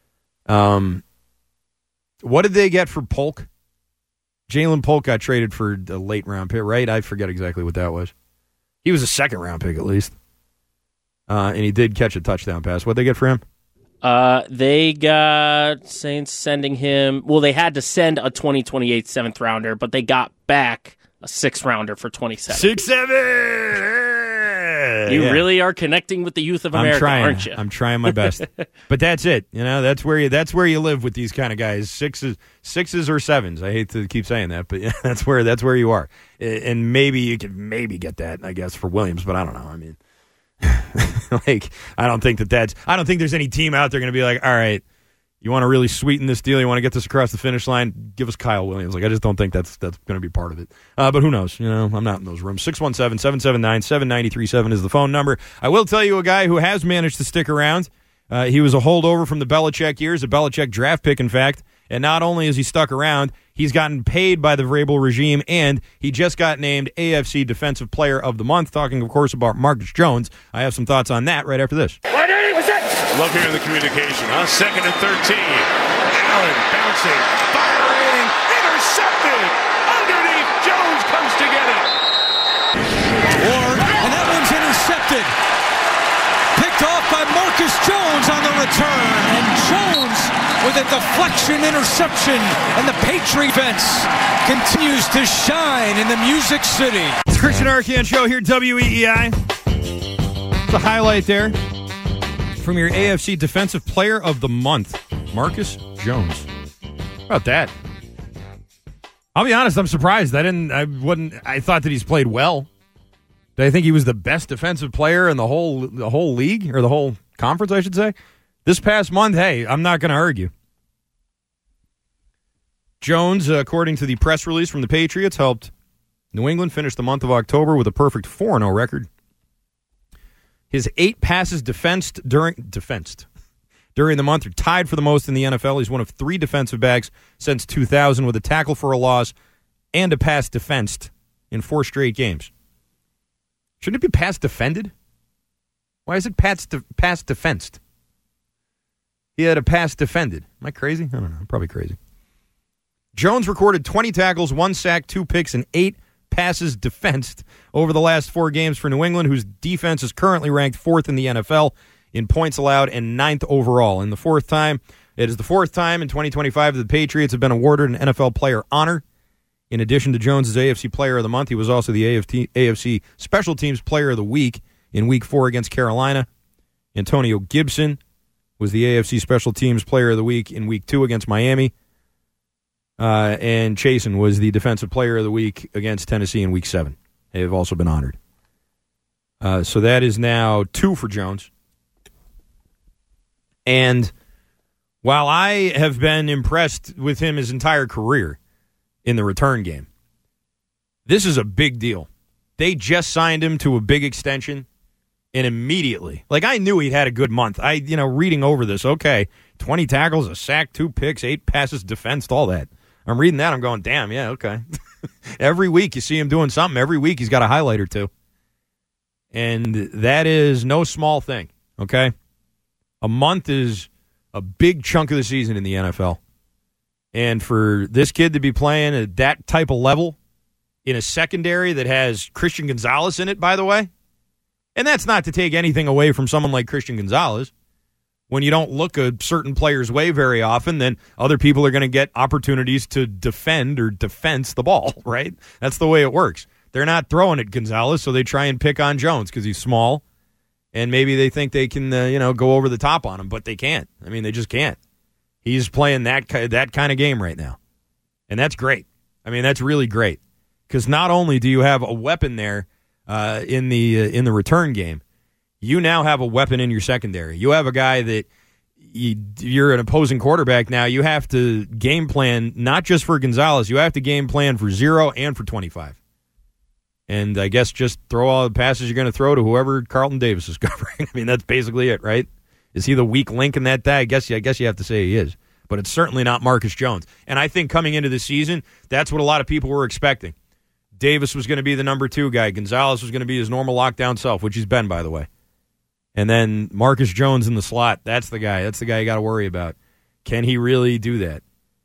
What did they get for Polk? Jalen Polk got traded for a late-round pick, right? I forget exactly what that was. He was a 2nd-round pick, at least. And he did catch a touchdown pass. What'd they get for him? They got Saints sending him... Well, they had to send a 2028 7th-rounder, but they got back a 6th-rounder for 27. 6-7! You really are connecting with the youth of America, aren't you? I'm trying my best. But that's it. That's where you live with these kind of guys. 6s or 7s. I hate to keep saying that, but yeah, that's where you are. And maybe you could get that, I guess, for Williams, but I don't know. I mean, I don't think there's any team out there going to be like, all right, you want to really sweeten this deal, you want to get this across the finish line, give us Kyle Williams. I just don't think that's going to be part of it. But who knows? I'm not in those rooms. 617-779-7937 is the phone number. I will tell you a guy who has managed to stick around He was a holdover from the Belichick years, a Belichick draft pick, in fact. And not only has he stuck around, he's gotten paid by the Vrabel regime, and he just got named AFC Defensive Player of the Month. Talking, of course, about Marcus Jones. I have some thoughts on that right after this. Love hearing the communication, huh? 2nd and 13. Allen bouncing, firing, intercepted. Underneath, Jones comes to get it. And that one's intercepted. Picked off by Marcus Jones on the return. And Jones with a deflection interception. And the Patriot defense continues to shine in the Music City. It's Christian Arcand Show here, WEEI. It's a highlight there from your AFC Defensive Player of the Month, Marcus Jones. How about that? I'll be honest, I'm surprised. I thought that he's played well. I think he was the best defensive player in the whole league, or the whole conference, I should say. This past month, hey, I'm not going to argue. Jones, according to the press release from the Patriots, helped New England finish the month of October with a perfect 4-0 record. His 8 passes defensed during the month are tied for the most in the NFL. He's one of 3 defensive backs since 2000 with a tackle for a loss and a pass defensed in 4 straight games. Shouldn't it be pass defended? Why is it pass defensed? He had a pass defended. Am I crazy? I don't know. I'm probably crazy. Jones recorded 20 tackles, 1 sack, 2 picks, and 8 passes defensed over the last 4 games for New England, whose defense is currently ranked 4th in the NFL in points allowed and 9th overall. It is the 4th time in 2025 that the Patriots have been awarded an NFL player honor. In addition to Jones' AFC Player of the Month, he was also the AFC Special Teams Player of the Week in Week 4 against Carolina. Antonio Gibson was the AFC Special Teams Player of the Week in Week 2 against Miami. And Chasen was the Defensive Player of the Week against Tennessee in Week 7. They have also been honored. So that is now 2 for Jones. And while I have been impressed with him his entire career in the return game, this is a big deal. They just signed him to a big extension, and immediately, I knew he'd had a good month. Reading over this, okay, 20 tackles, a sack, 2 picks, 8 passes defensed, all that. I'm reading that, I'm going, damn, yeah, okay. Every week you see him doing something. Every week he's got a highlight or 2. And that is no small thing, okay? A month is a big chunk of the season in the NFL. And for this kid to be playing at that type of level in a secondary that has Christian Gonzalez in it, by the way, and that's not to take anything away from someone like Christian Gonzalez. When you don't look a certain player's way very often, then other people are going to get opportunities to defend or defense the ball, right? That's the way it works. They're not throwing at Gonzalez, so they try and pick on Jones because he's small, and maybe they think they can, go over the top on him, but they can't. I mean, they just can't. He's playing that kind of game right now, and that's great. I mean, that's really great because not only do you have a weapon there in the return game, you now have a weapon in your secondary. You have a guy that you're an opposing quarterback now. You have to game plan not just for Gonzalez. You have to game plan for 0 and for 25. And I guess just throw all the passes you're going to throw to whoever Carlton Davis is covering. I mean, that's basically it, right? Is he the weak link in that day? I guess you have to say he is. But it's certainly not Marcus Jones. And I think coming into the season, that's what a lot of people were expecting. Davis was going to be the number 2 guy. Gonzalez was going to be his normal lockdown self, which he's been, by the way. And then Marcus Jones in the slot, that's the guy. That's the guy you got to worry about. Can he really do that?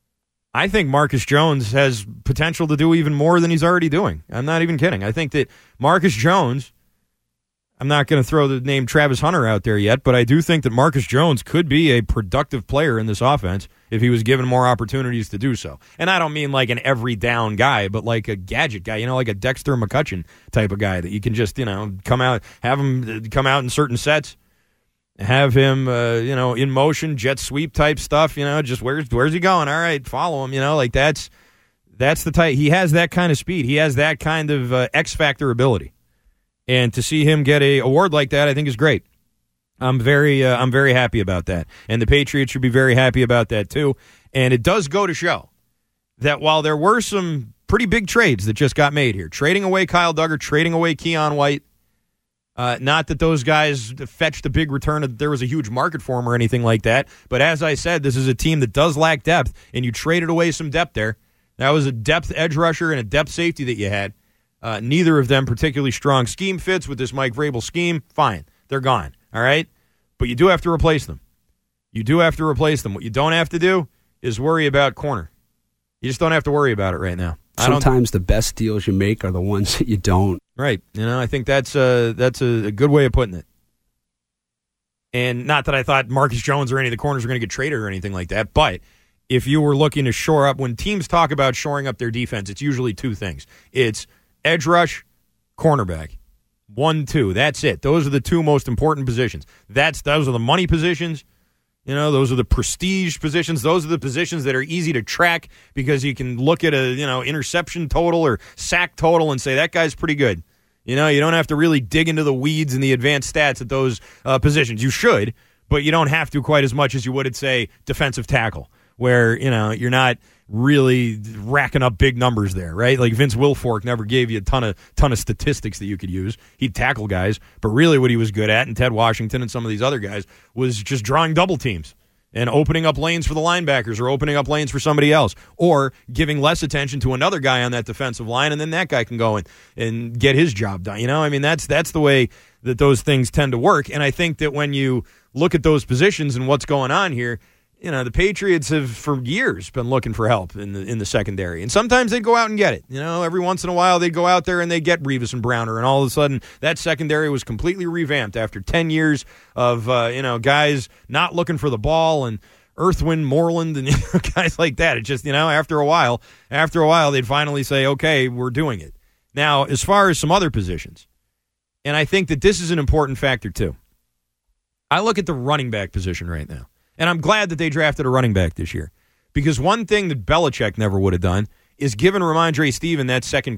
I think Marcus Jones has potential to do even more than he's already doing. I'm not even kidding. I think that Marcus Jones, I'm not going to throw the name Travis Hunter out there yet, but I do think that Marcus Jones could be a productive player in this offense if he was given more opportunities to do so. And I don't mean like an every down guy, but like a gadget guy, like a Dexter McCutcheon type of guy that you can just, come out, have him come out in certain sets, have him, in motion, jet sweep type stuff, just where's he going? All right, follow him, that's the type. He has that kind of speed. He has that kind of X factor ability. And to see him get a award like that, I think is great. I'm very happy about that. And the Patriots should be very happy about that too. And it does go to show that while there were some pretty big trades that just got made here, trading away Kyle Duggar, trading away Keon White, Not that those guys fetched a big return, that there was a huge market for them or anything like that. But as I said, this is a team that does lack depth, and you traded away some depth there. That was a depth edge rusher and a depth safety that you had. Neither of them particularly strong scheme fits with this Mike Vrabel scheme. Fine. They're gone. All right? But you do have to replace them. You do have to replace them. What you don't have to do is worry about corner. You just don't have to worry about it right now. Sometimes the best deals you make are the ones that you don't. Right. I think that's a good way of putting it. And not that I thought Marcus Jones or any of the corners were going to get traded or anything like that, but if you were looking to shore up, when teams talk about shoring up their defense, it's usually two things. It's edge rush, cornerback. 1, 2. That's it. Those are the two most important positions. Those are the money positions. Those are the prestige positions. Those are the positions that are easy to track because you can look at a, interception total or sack total and say that guy's pretty good. You don't have to really dig into the weeds and the advanced stats at those positions. You should, but you don't have to quite as much as you would at, say, defensive tackle, where, you're not really racking up big numbers there, right? Like Vince Wilfork never gave you a ton of statistics that you could use. He'd tackle guys, but really what he was good at, and Ted Washington and some of these other guys, was just drawing double teams and opening up lanes for the linebackers or opening up lanes for somebody else or giving less attention to another guy on that defensive line, and then that guy can go and get his job done. That's the way that those things tend to work, and I think that when you look at those positions and what's going on here, the Patriots have for years been looking for help in the secondary. And sometimes they go out and get it. Every once in a while they go out there and they get Revis and Browner, and all of a sudden that secondary was completely revamped after 10 years of guys not looking for the ball and Earthwind Moreland and guys like that. It just, after a while they'd finally say, okay, we're doing it. Now, as far as some other positions, and I think that this is an important factor too. I look at the running back position right now. And I'm glad that they drafted a running back this year. Because one thing that Belichick never would have done is given Ramondre Stevenson that second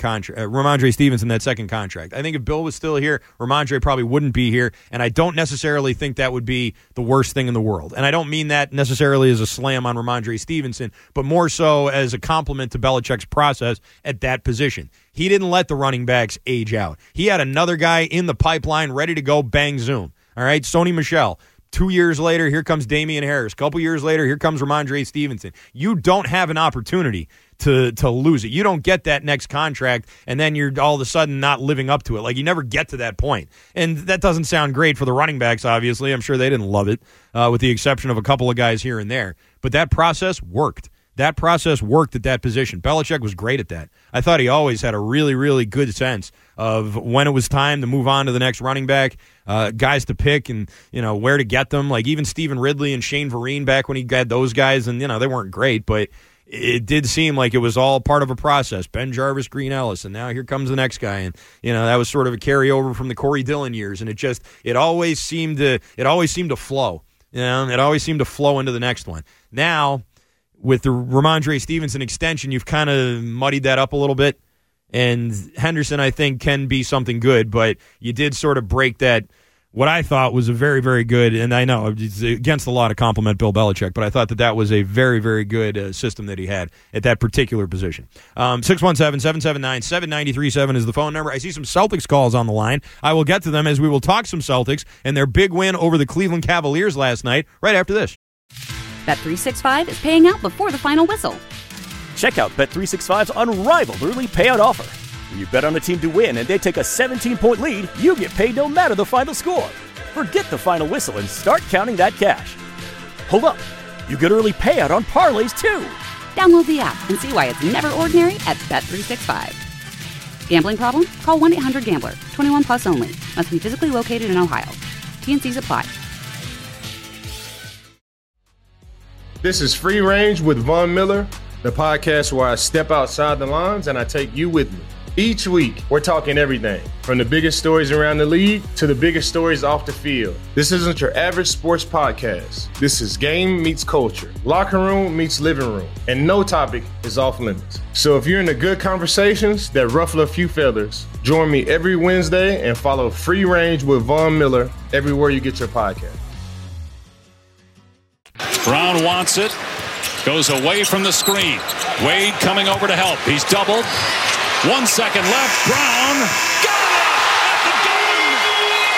contract. I think if Bill was still here, Ramondre probably wouldn't be here, and I don't necessarily think that would be the worst thing in the world. And I don't mean that necessarily as a slam on Ramondre Stevenson, but more so as a compliment to Belichick's process at that position. He didn't let the running backs age out. He had another guy in the pipeline ready to go, bang, zoom. All right, Sony Michel. 2 years later, here comes Damian Harris. A couple years later, here comes Ramondre Stevenson. You don't have an opportunity to lose it. You don't get that next contract, and then you're all of a sudden not living up to it. Like, you never get to that point. And that doesn't sound great for the running backs, obviously. I'm sure they didn't love it, with the exception of a couple of guys here and there. But that process worked. That process worked at that position. Belichick was great at that. I thought he always had a really, really good sense of when it was time to move on to the next running back, guys to pick and, where to get them. Like even Stephen Ridley and Shane Vereen back when he had those guys, and, they weren't great, but it did seem like it was all part of a process. Ben Jarvis, Green Ellis, and now here comes the next guy. And, that was sort of a carryover from the Corey Dillon years. And it always seemed to flow. It always seemed to flow into the next one. Now, with the Ramondre Stevenson extension, you've kind of muddied that up a little bit. And Henderson, I think, can be something good, but you did sort of break that, what I thought was a very, very good, and I know it's against the law to compliment Bill Belichick, but I thought that was a very, very good system that he had at that particular position. 617-779-7937 is the phone number. I see some Celtics calls on the line. I will get to them as we will talk some Celtics and their big win over the Cleveland Cavaliers last night, right after this. Bet365 is paying out before the final whistle. Check out Bet365's unrivaled early payout offer. When you bet on a team to win and they take a 17-point lead, you get paid no matter the final score. Forget the final whistle and start counting that cash. Hold up. You get early payout on parlays, too. Download the app and see why it's never ordinary at Bet365. Gambling problem? Call 1-800-GAMBLER. 21 plus only. Must be physically located in Ohio. T&Cs apply. This is Free Range with Von Miller, the podcast where I step outside the lines and I take you with me. Each week, we're talking everything from the biggest stories around the league to the biggest stories off the field. This isn't your average sports podcast. This is game meets culture, locker room meets living room, and no topic is off limits. So if you're into good conversations that ruffle a few feathers, join me every Wednesday and follow Free Range with Von Miller everywhere you get your podcast. Brown wants it. Goes away from the screen. Wade coming over to help. He's doubled. 1 second left. Brown got it at the gun.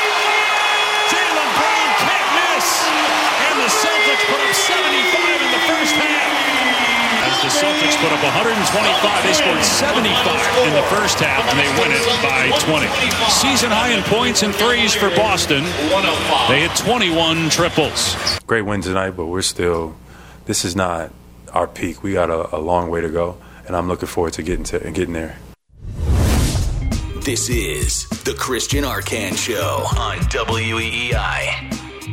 Celtics put up 125. They scored 75 in the first half, and they win it by 20. Season high in points and threes for Boston. They hit 21 triples. Great win tonight, but this is not our peak. We got a long way to go, and I'm looking forward to getting there. This is the Christian Arcand Show on WEEI.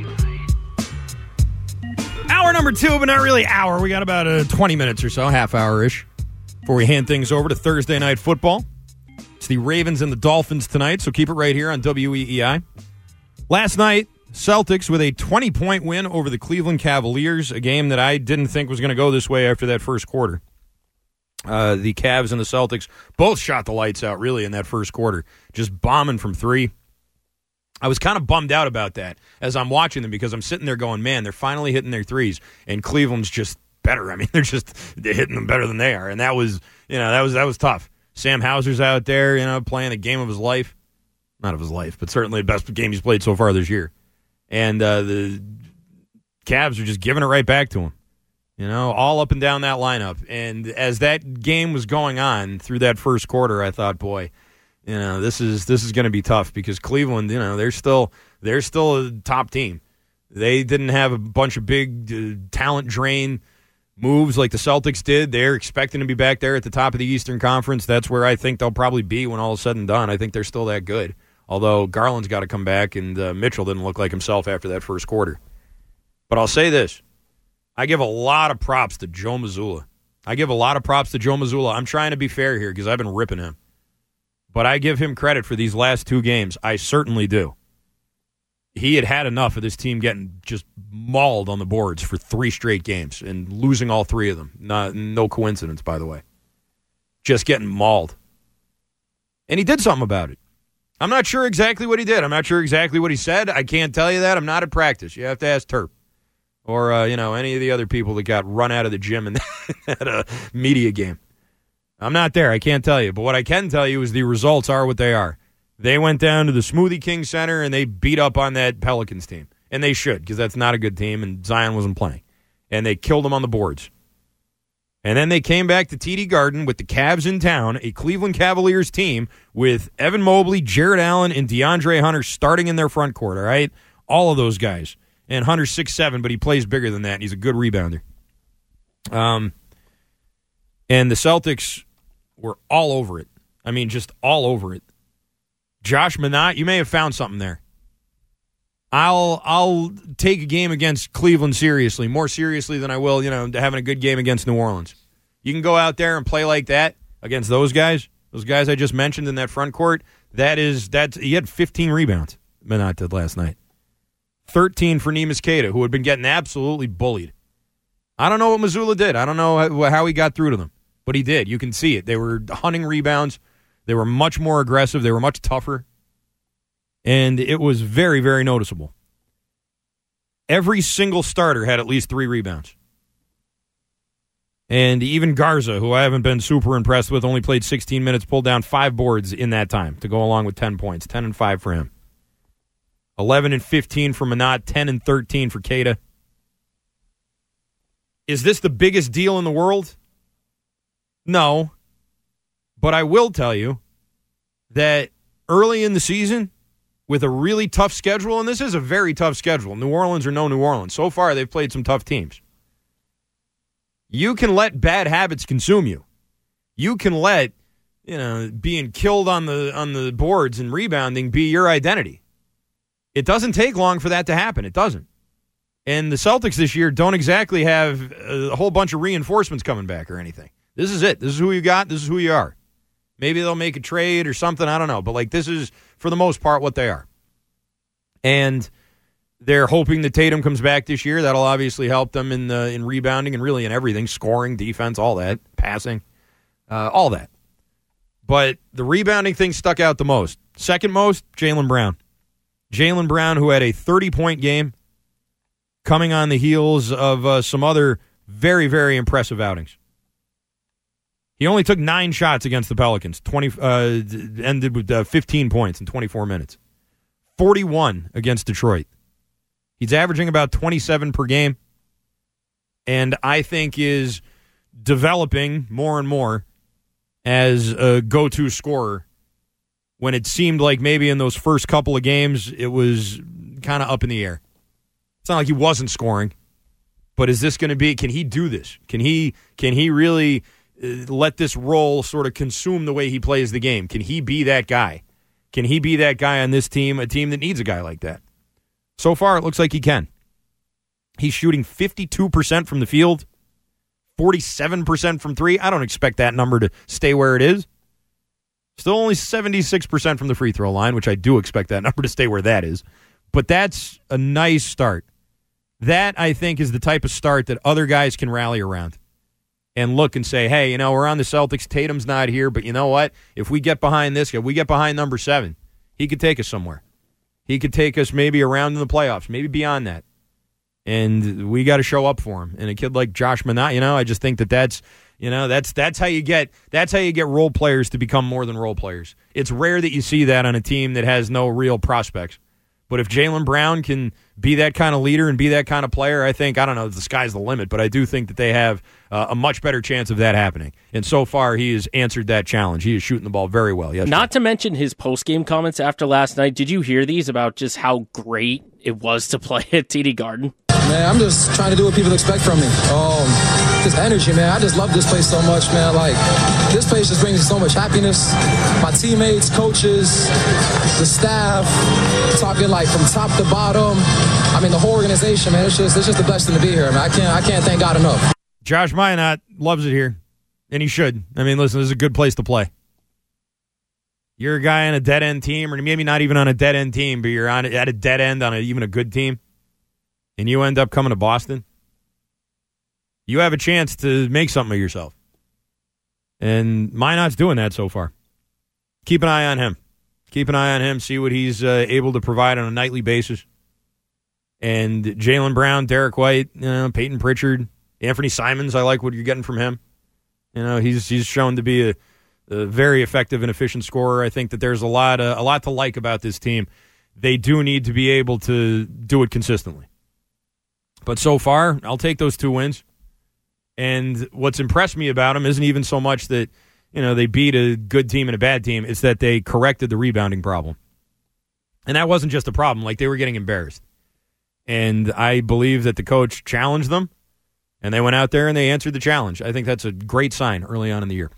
Hour number 2, but not really hour. We got about 20 minutes or so, half hour-ish, before we hand things over to Thursday Night Football. It's the Ravens and the Dolphins tonight, so keep it right here on WEEI. Last night, Celtics with a 20-point win over the Cleveland Cavaliers, a game that I didn't think was going to go this way after that first quarter. The Cavs and the Celtics both shot the lights out, really, in that first quarter, just bombing from 3. I was kind of bummed out about that as I'm watching them because I'm sitting there going, man, they're finally hitting their threes, and Cleveland's just better. I mean, they're hitting them better than they are, and that was tough. Sam Hauser's out there, playing the game of his life. Not of his life, but certainly the best game he's played so far this year. And the Cavs are just giving it right back to him. All up and down that lineup. And as that game was going on through that first quarter, I thought, boy, this is going to be tough because Cleveland, they're still a top team. They didn't have a bunch of big talent drain moves like the Celtics did. They're expecting to be back there at the top of the Eastern Conference. That's where I think they'll probably be when all is said and done. I think they're still that good. Although Garland's got to come back, and Mitchell didn't look like himself after that first quarter. But I'll say this. I give a lot of props to Joe Mazzulla. I'm trying to be fair here because I've been ripping him. But I give him credit for these last 2 games. I certainly do. He had enough of this team getting just mauled on the boards for 3 straight games and losing all 3 of them. No coincidence, by the way. Just getting mauled. And he did something about it. I'm not sure exactly what he did. I'm not sure exactly what he said. I can't tell you that. I'm not at practice. You have to ask Terp. Or, any of the other people that got run out of the gym in that media game. I'm not there. I can't tell you. But what I can tell you is the results are what they are. They went down to the Smoothie King Center, and they beat up on that Pelicans team. And they should, because that's not a good team, and Zion wasn't playing. And they killed them on the boards. And then they came back to TD Garden with the Cavs in town, a Cleveland Cavaliers team with Evan Mobley, Jared Allen, and DeAndre Hunter starting in their front court, all right? All of those guys. And Hunter's 6'7", but he plays bigger than that, and he's a good rebounder. And the Celtics were all over it. I mean, just all over it. Josh Minott, you may have found something there. I'll take a game against Cleveland seriously, more seriously than I will, having a good game against New Orleans. You can go out there and play like that against those guys I just mentioned in that front court. He had 15 rebounds, Minott did last night. 13 for Neemias Queta, who had been getting absolutely bullied. I don't know what Mazzulla did. I don't know how he got through to them, but he did. You can see it. They were hunting rebounds. They were much more aggressive. They were much tougher. And it was very, very noticeable. Every single starter had at least 3 rebounds. And even Garza, who I haven't been super impressed with, only played 16 minutes, pulled down 5 boards in that time to go along with 10 points. 10 and 5 for him. 11 and 15 for Minott, 10 and 13 for Queta. Is this the biggest deal in the world? No. But I will tell you that early in the season, with a really tough schedule, and this is a very tough schedule, New Orleans or no New Orleans, so far they've played some tough teams. You can let bad habits consume you. You can let, being killed on the boards and rebounding be your identity. It doesn't take long for that to happen. It doesn't. And the Celtics this year don't exactly have a whole bunch of reinforcements coming back or anything. This is it. This is who you got. This is who you are. Maybe they'll make a trade or something. I don't know. But, this is, for the most part, what they are. And they're hoping that Tatum comes back this year. That'll obviously help them in rebounding and really in everything, scoring, defense, all that, passing, all that. But the rebounding thing stuck out the most. Second most, Jaylen Brown. Jaylen Brown, who had a 30-point game, coming on the heels of some other very, very impressive outings. He only took 9 shots against the Pelicans, ended with 15 points in 24 minutes. 41 against Detroit. He's averaging about 27 per game, and I think is developing more and more as a go-to scorer when it seemed like maybe in those first couple of games it was kind of up in the air. It's not like he wasn't scoring, but is this going to be, can he do this? Can he really let this role sort of consume the way he plays the game? Can he be that guy? Can he be that guy on this team, a team that needs a guy like that? So far, it looks like he can. He's shooting 52% from the field, 47% from three. I don't expect that number to stay where it is. Still only 76% from the free throw line, which I do expect that number to stay where that is. But that's a nice start. That, I think, is the type of start that other guys can rally around and look and say, hey, we're on the Celtics. Tatum's not here, but you know what? If we get behind this guy, we get behind number 7, he could take us somewhere. He could take us maybe around in the playoffs, maybe beyond that. And we got to show up for him. And a kid like Josh Minott, I just think that's how you get role players to become more than role players. It's rare that you see that on a team that has no real prospects. But if Jaylen Brown can be that kind of leader and be that kind of player, I don't know if the sky's the limit, but I do think that they have a much better chance of that happening. And so far, he has answered that challenge. He is shooting the ball very well. Yes, not to mention his post-game comments after last night. Did you hear these about just how great it was to play at TD Garden? Man, I'm just trying to do what people expect from me. This energy, man. I just love this place so much, man. Like, this place just brings me so much happiness. My teammates, coaches, the staff, talking like from top to bottom. I mean, the whole organization, man. It's just a blessing to be here, man. I can't thank God enough. Josh Minott loves it here, and he should. I mean, listen, this is a good place to play. You're a guy on a dead-end team, or maybe not even on a dead-end team, but you're at a dead end on even a good team, and you end up coming to Boston. You have a chance to make something of yourself. And Minott's doing that so far. Keep an eye on him. Keep an eye on him, see what he's able to provide on a nightly basis. And Jaylen Brown, Derek White, Peyton Pritchard, Anthony Simons, I like what you're getting from him. He's shown to be a very effective and efficient scorer. I think that there's a lot to like about this team. They do need to be able to do it consistently. But so far, I'll take those 2 wins. And what's impressed me about them isn't even so much that, they beat a good team and a bad team. It's that they corrected the rebounding problem. And that wasn't just a problem. Like, they were getting embarrassed. And I believe that the coach challenged them, and they went out there and they answered the challenge. I think that's a great sign early on in the year.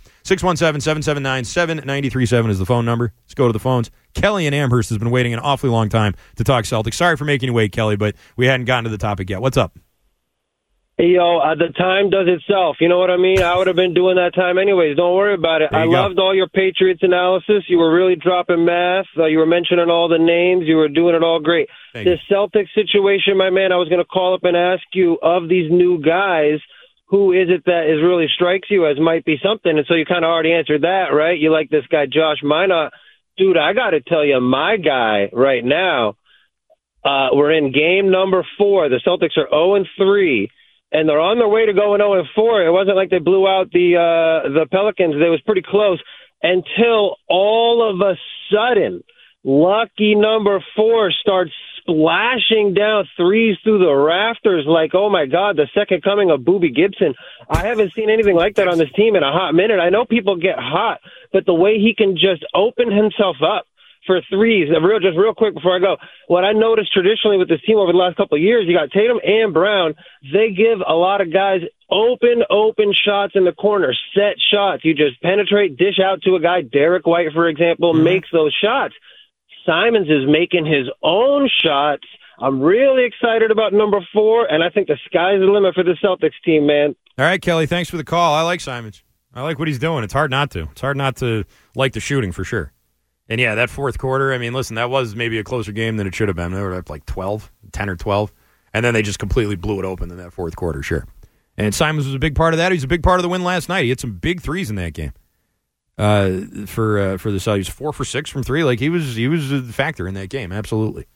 617-779-7937 is the phone number. Let's go to the phones. Kelly in Amherst has been waiting an awfully long time to talk Celtics. Sorry for making you wait, Kelly, but we hadn't gotten to the topic yet. What's up? Hey, the time does itself. You know what I mean? I would have been doing that time anyways. Don't worry about it. I loved all your Patriots analysis. You were really dropping math. You were mentioning all the names. You were doing it all great. This Celtics situation, my man, I was going to call up and ask you, of these new guys, who is it that really strikes you as might be something? And so you kind of already answered that, right? You like this guy, Josh Minott. Dude, I got to tell you, my guy right now, we're in game number 4. The Celtics are 0-3. And they're on their way to going 0-4. It wasn't like they blew out the Pelicans. It was pretty close until all of a sudden, lucky number 4 starts splashing down threes through the rafters like, oh, my God, the second coming of Boobie Gibson. I haven't seen anything like that on this team in a hot minute. I know people get hot, but the way he can just open himself up for threes, real quick before I go, what I noticed traditionally with this team over the last couple of years, you got Tatum and Brown, they give a lot of guys open shots in the corner, set shots. You just penetrate, dish out to a guy. Derek White, for example, makes those shots. Simons is making his own shots. I'm really excited about number 4, and I think the sky's the limit for the Celtics team, man. All right, Kelly, thanks for the call. I like Simons. I like what he's doing. It's hard not to. It's hard not to like the shooting, for sure. And, yeah, that fourth quarter, I mean, listen, that was maybe a closer game than it should have been. They were up like 10 or 12. And then they just completely blew it open in that fourth quarter, sure. And Simons was a big part of that. He was a big part of the win last night. He had some big threes in that game for the Celtics. He was 4 for 6 from 3. Like, he was a factor in that game, absolutely.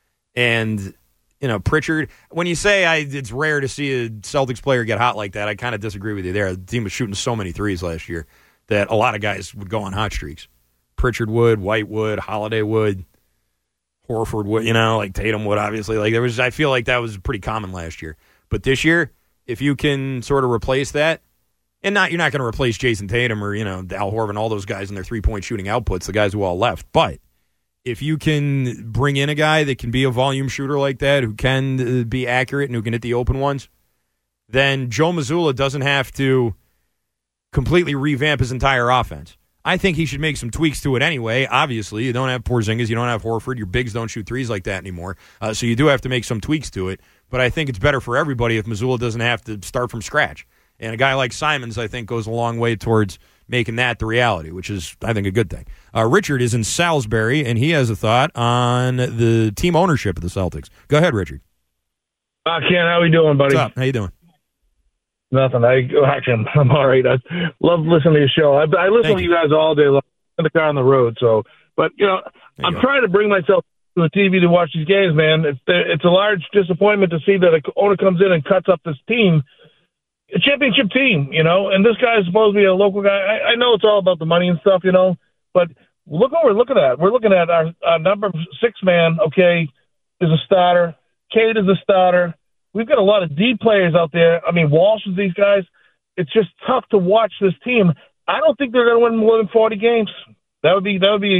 And, Pritchard, when you say it's rare to see a Celtics player get hot like that, I kind of disagree with you there. The team was shooting so many threes last year that a lot of guys would go on hot streaks. Pritchard would, White would, Holiday would, Horford would, like Tatum would, obviously. Like, I feel like that was pretty common last year. But this year, if you can sort of replace that And you're not going to replace Jason Tatum or, Al Horford, all those guys in their three-point shooting outputs, the guys who all left. But if you can bring in a guy that can be a volume shooter like that, who can be accurate and who can hit the open ones, then Joe Mazzulla doesn't have to completely revamp his entire offense. I think he should make some tweaks to it anyway. Obviously, you don't have Porzingis, you don't have Horford, your bigs don't shoot threes like that anymore, so you do have to make some tweaks to it. But I think it's better for everybody if Mazzulla doesn't have to start from scratch. And a guy like Simons, I think, goes a long way towards making that the reality, which is, I think, a good thing. Richard is in Salisbury, and he has a thought on the team ownership of the Celtics. Go ahead, Richard. Ken, how we doing, buddy? What's up? How you doing? Nothing. I'm all right. I love listening to your show. I listen to you guys all day long in the car on the road. So, but I'm trying to bring myself to the TV to watch these games, man. It's a large disappointment to see that an owner comes in and cuts up this team, a championship team, and this guy is supposed to be a local guy. I know it's all about the money and stuff, but look what we're looking at. We're looking at our number 6 man, okay, is a starter. Cade is a starter. We've got a lot of D players out there. I mean, Walsh is these guys. It's just tough to watch this team. I don't think they're going to win more than 40 games. That would be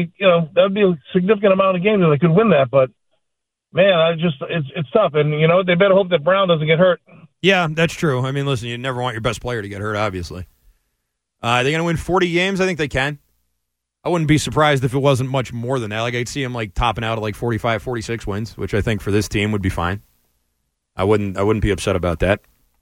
a significant amount of games if they could win that. But man, it's tough, and they better hope that Brown doesn't get hurt. Yeah, that's true. I mean, listen, you never want your best player to get hurt, obviously. Are they going to win 40 games? I think they can. I wouldn't be surprised if it wasn't much more than that. Like, I'd see them topping out at 45, 46 wins, which I think for this team would be fine. I wouldn't be upset about that.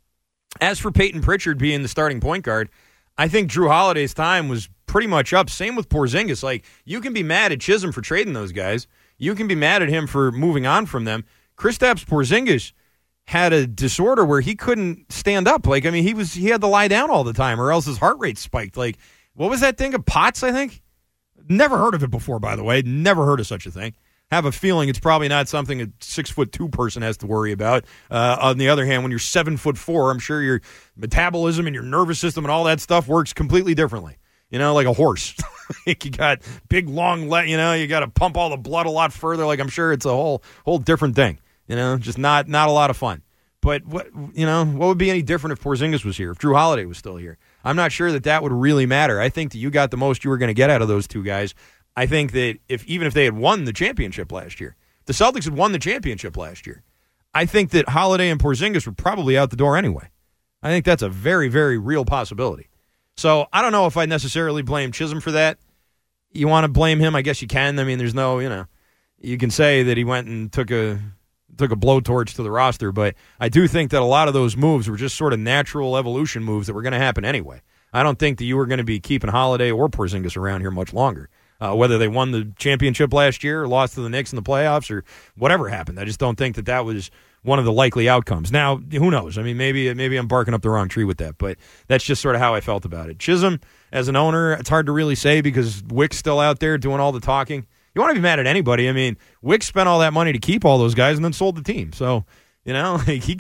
As for Peyton Pritchard being the starting point guard, I think Drew Holiday's time was pretty much up. Same with Porzingis. You can be mad at Chisholm for trading those guys. You can be mad at him for moving on from them. Kristaps Porzingis had a disorder where he couldn't stand up. He had to lie down all the time, or else his heart rate spiked. What was that thing of POTS, I think? Never heard of it before, by the way. Never heard of such a thing. Have a feeling it's probably not something a 6'2" person has to worry about. On the other hand, when you're 7'4", I'm sure your metabolism and your nervous system and all that stuff works completely differently. Like a horse. You got big, long legs. You got to pump all the blood a lot further. I'm sure it's a whole different thing. Just not a lot of fun. But what would be any different if Porzingis was here? If Drew Holiday was still here? I'm not sure that would really matter. I think that you got the most you were going to get out of those two guys. I think that even if they had won the championship last year, the Celtics had won the championship last year, I think that Holiday and Porzingis were probably out the door anyway. I think that's a very, very real possibility. So I don't know if I necessarily blame Chisholm for that. You want to blame him? I guess you can. I mean, there's no, you can say that he went and took a blowtorch to the roster, but I do think that a lot of those moves were just sort of natural evolution moves that were going to happen anyway. I don't think that you were going to be keeping Holiday or Porzingis around here much longer. Whether they won the championship last year or lost to the Knicks in the playoffs or whatever happened. I just don't think that was one of the likely outcomes. Now, who knows? I mean, maybe I'm barking up the wrong tree with that, but that's just sort of how I felt about it. Chisholm, as an owner, it's hard to really say because Wick's still out there doing all the talking. You want to be mad at anybody. I mean, Wick spent all that money to keep all those guys and then sold the team. So, the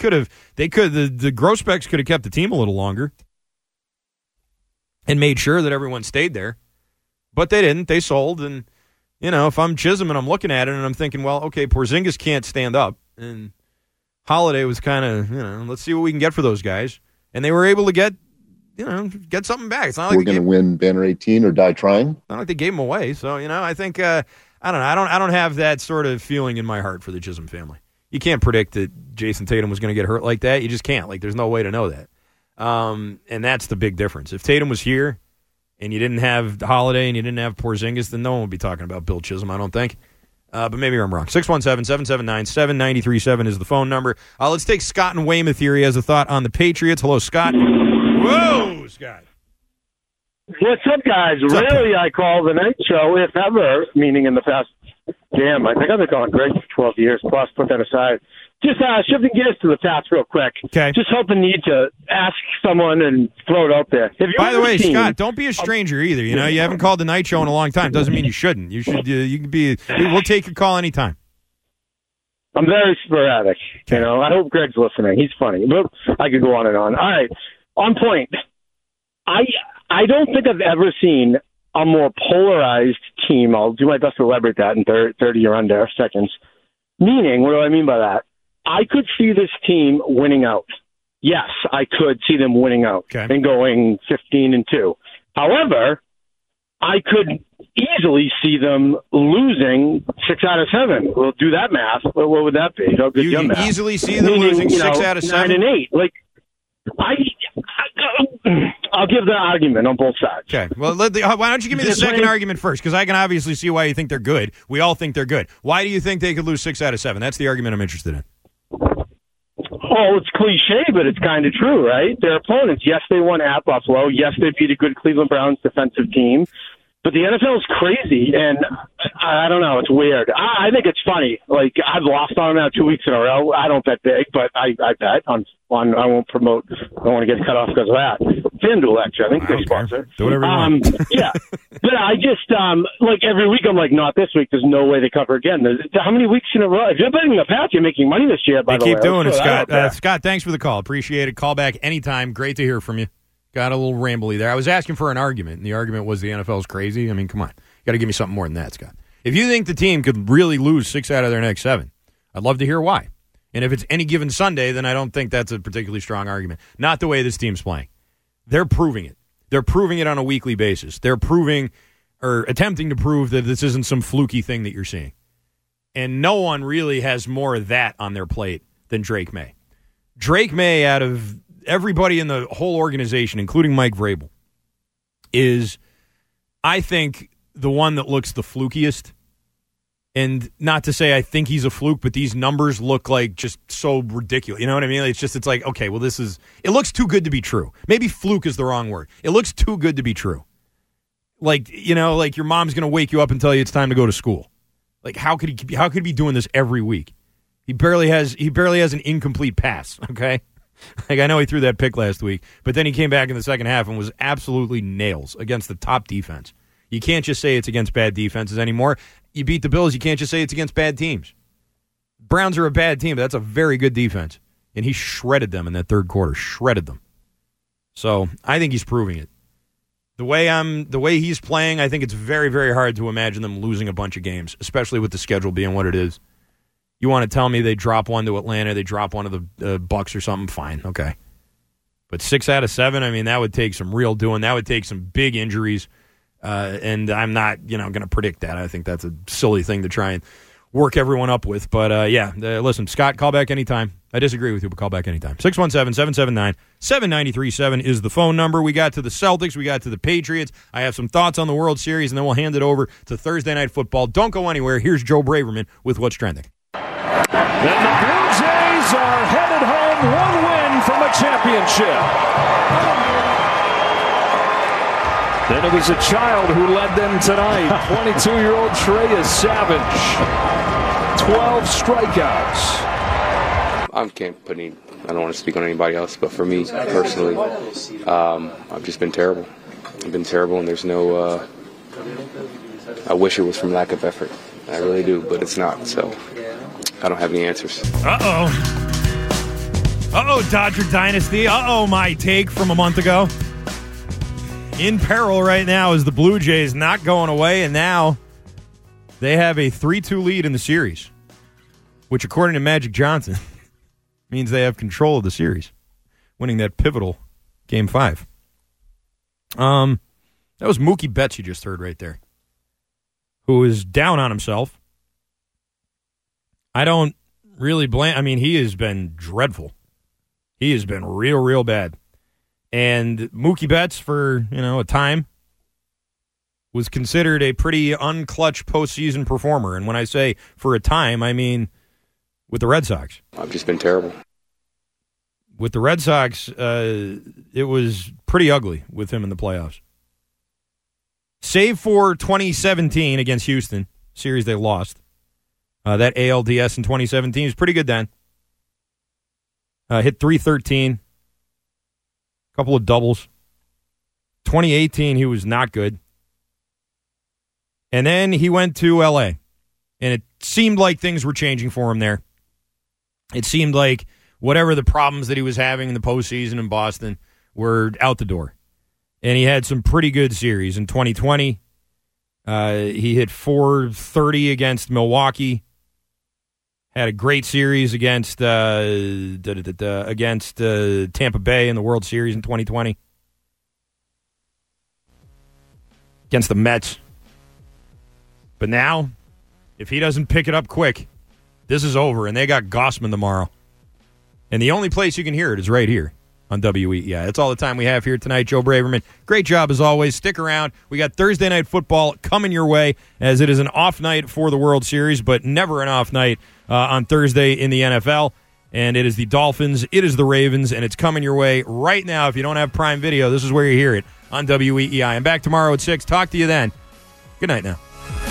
Grosbecks could have kept the team a little longer and made sure that everyone stayed there. But they didn't. They sold. And, if I'm Chisholm and I'm looking at it and I'm thinking, well, okay, Porzingis can't stand up. And Holiday was kind of, let's see what we can get for those guys. And they were able to get something back. It's not like we're going to win banner 18 or die trying. It's not like they gave him away. So, I think, I don't know. I don't have that sort of feeling in my heart for the Chisholm family. You can't predict that Jason Tatum was going to get hurt like that. You just can't. There's no way to know that. And that's the big difference. If Tatum was here, and you didn't have Holiday and you didn't have Porzingis, then no one would be talking about Bill Chisholm, I don't think. But maybe I'm wrong. 617-779-7937 is the phone number. Let's take Scott in Weymouth here. He has a thought on the Patriots. Hello, Scott. Whoa, Scott. What's up, guys? Rarely I call the night show, if ever, meaning in the past, I think I've been calling Greg for 12 years, plus put that aside. Just shifting gears to the Pats real quick. Okay. Just hoping need to ask someone and throw it out there. By the way, Scott, don't be a stranger either. You haven't called the night show in a long time. Doesn't mean you shouldn't. You should. You can be. We'll take your call anytime. I'm very sporadic. Okay. I hope Greg's listening. He's funny. But I could go on and on. All right. On point. I don't think I've ever seen a more polarized team. I'll do my best to elaborate that in 30 or under seconds. Meaning, what do I mean by that? I could see this team winning out. yes, I could see them winning out and going 15-2. However, I could easily see them losing 6 out of 7. We'll do that math. What would that be? You can easily see them losing 6 out of 7? 9 and 8. Like, I'll give the argument on both sides. Okay. Well, why don't you give me the second argument first? Because I can obviously see why you think they're good. We all think they're good. Why do you think they could lose 6 out of 7? That's the argument I'm interested in. Oh, it's cliche, but it's kind of true, right? Their opponents, yes, they won at Buffalo. Yes, they beat a good Cleveland Browns defensive team. But the NFL is crazy, and I don't know. It's weird. I think it's funny. Like, I've lost on them now 2 weeks in a row. I don't bet big, but I bet on I won't promote. I don't want to get cut off because of that. FanDuel, actually. I think they sponsor. Do whatever you want. Yeah. But I just, like, every week I'm like, not this week. There's no way they cover again. How many weeks in a row? If you're betting the Pats, you're making money this year, by the way. Keep doing it, Scott. Scott, thanks for the call. Appreciate it. Call back anytime. Great to hear from you. Got a little rambly there. I was asking for an argument, and the argument was the NFL's crazy. I mean, come on. You got to give me something more than that, Scott. If you think the team could really lose 6 out of their next 7, I'd love to hear why. And if it's any given Sunday, then I don't think that's a particularly strong argument. Not the way this team's playing. They're proving it. They're proving it on a weekly basis. They're proving or attempting to prove that this isn't some fluky thing that you're seeing. And no one really has more of that on their plate than Drake May. Drake May, out of everybody in the whole organization, including Mike Vrabel, is, I think, the one that looks the flukiest. And not to say I think he's a fluke, but these numbers look like just so ridiculous. You know what I mean? It's like, okay, well, it looks too good to be true. Maybe fluke is the wrong word. It looks too good to be true. Like, you know, like your mom's going to wake you up and tell you it's time to go to school. Like, how could he be doing this every week? He barely has an incomplete pass, okay? Like, I know he threw that pick last week, but then he came back in the second half and was absolutely nails against the top defense. You can't just say it's against bad defenses anymore. You beat the Bills, you can't just say it's against bad teams. Browns are a bad team, but that's a very good defense. And he shredded them in that third quarter, shredded them. So I think he's proving it. The way he's playing, I think it's very, very hard to imagine them losing a bunch of games, especially with the schedule being what it is. You want to tell me they drop one to Atlanta, they drop one to the Bucs or something, fine, okay. But 6 out of 7, I mean, that would take some real doing. That would take some big injuries. And I'm not, going to predict that. I think that's a silly thing to try and work everyone up with. But, listen, Scott, call back anytime. I disagree with you, but call back anytime. 617-779-7937 is the phone number. We got to the Celtics. We got to the Patriots. I have some thoughts on the World Series, and then we'll hand it over to Thursday Night Football. Don't go anywhere. Here's Joe Braverman with What's Trending. And the Blue Jays are headed home, one win from a championship. Then it was a child who led them tonight. 22-year-old Trey Savage. 12 strikeouts. I don't want to speak on anybody else, but for me personally, I've just been terrible. I've been terrible, and there's no, I wish it was from lack of effort. I really do, but it's not, so I don't have any answers. Uh-oh, Dodger Dynasty. Uh-oh, my take from a month ago. In peril right now is the Blue Jays not going away, and now they have a 3-2 lead in the series, which, according to Magic Johnson, means they have control of the series, winning that pivotal Game 5. That was Mookie Betts you just heard right there, who is down on himself. I don't really blame. I mean, he has been dreadful. He has been real, real bad. And Mookie Betts, for a time, was considered a pretty unclutch postseason performer. And when I say for a time, I mean with the Red Sox. I've just been terrible. With the Red Sox, it was pretty ugly with him in the playoffs. Save for 2017 against Houston, series they lost. That ALDS in 2017 was pretty good then. Hit .313. Couple of doubles. 2018, he was not good. And then he went to L.A., and it seemed like things were changing for him there. It seemed like whatever the problems that he was having in the postseason in Boston were out the door. And he had some pretty good series. In 2020, he hit .430 against Milwaukee. Had a great series against Tampa Bay in the World Series in 2020. Against the Mets. But now, if he doesn't pick it up quick, this is over, and they got Gossman tomorrow. And the only place you can hear it is right here on WEEI. That's all the time we have here tonight. Joe Braverman, great job as always. Stick around. We got Thursday Night Football coming your way, as it is an off night for the World Series, but never an off night on Thursday in the NFL. And it is the Dolphins, it is the Ravens, and it's coming your way right now. If you don't have Prime Video, this is where you hear it on WEEI. I'm back tomorrow at 6. Talk to you then. Good night now.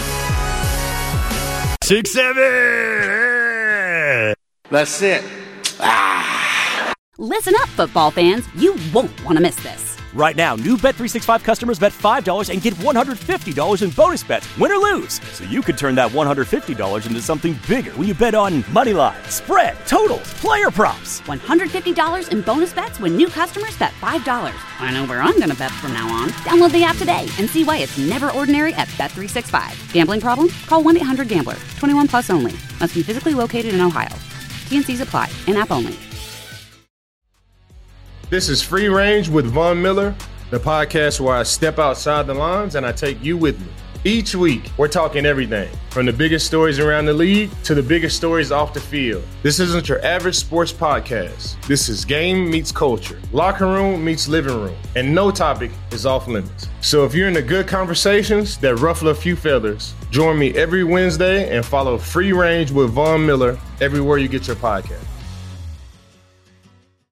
6-7. That's it. Listen up, football fans. You won't want to miss this. Right now, new Bet365 customers bet $5 and get $150 in bonus bets, win or lose. So you could turn that $150 into something bigger when you bet on money line, spread, totals, player props. $150 in bonus bets when new customers bet $5. I know where I'm going to bet from now on. Download the app today and see why it's never ordinary at Bet365. Gambling problem? Call 1-800-GAMBLER. 21 plus only. Must be physically located in Ohio. T&Cs apply. In-app only. This is Free Range with Von Miller, the podcast where I step outside the lines and I take you with me. Each week, we're talking everything from the biggest stories around the league to the biggest stories off the field. This isn't your average sports podcast. This is game meets culture, locker room meets living room, and no topic is off limits. So if you're into good conversations that ruffle a few feathers, join me every Wednesday and follow Free Range with Von Miller everywhere you get your podcast.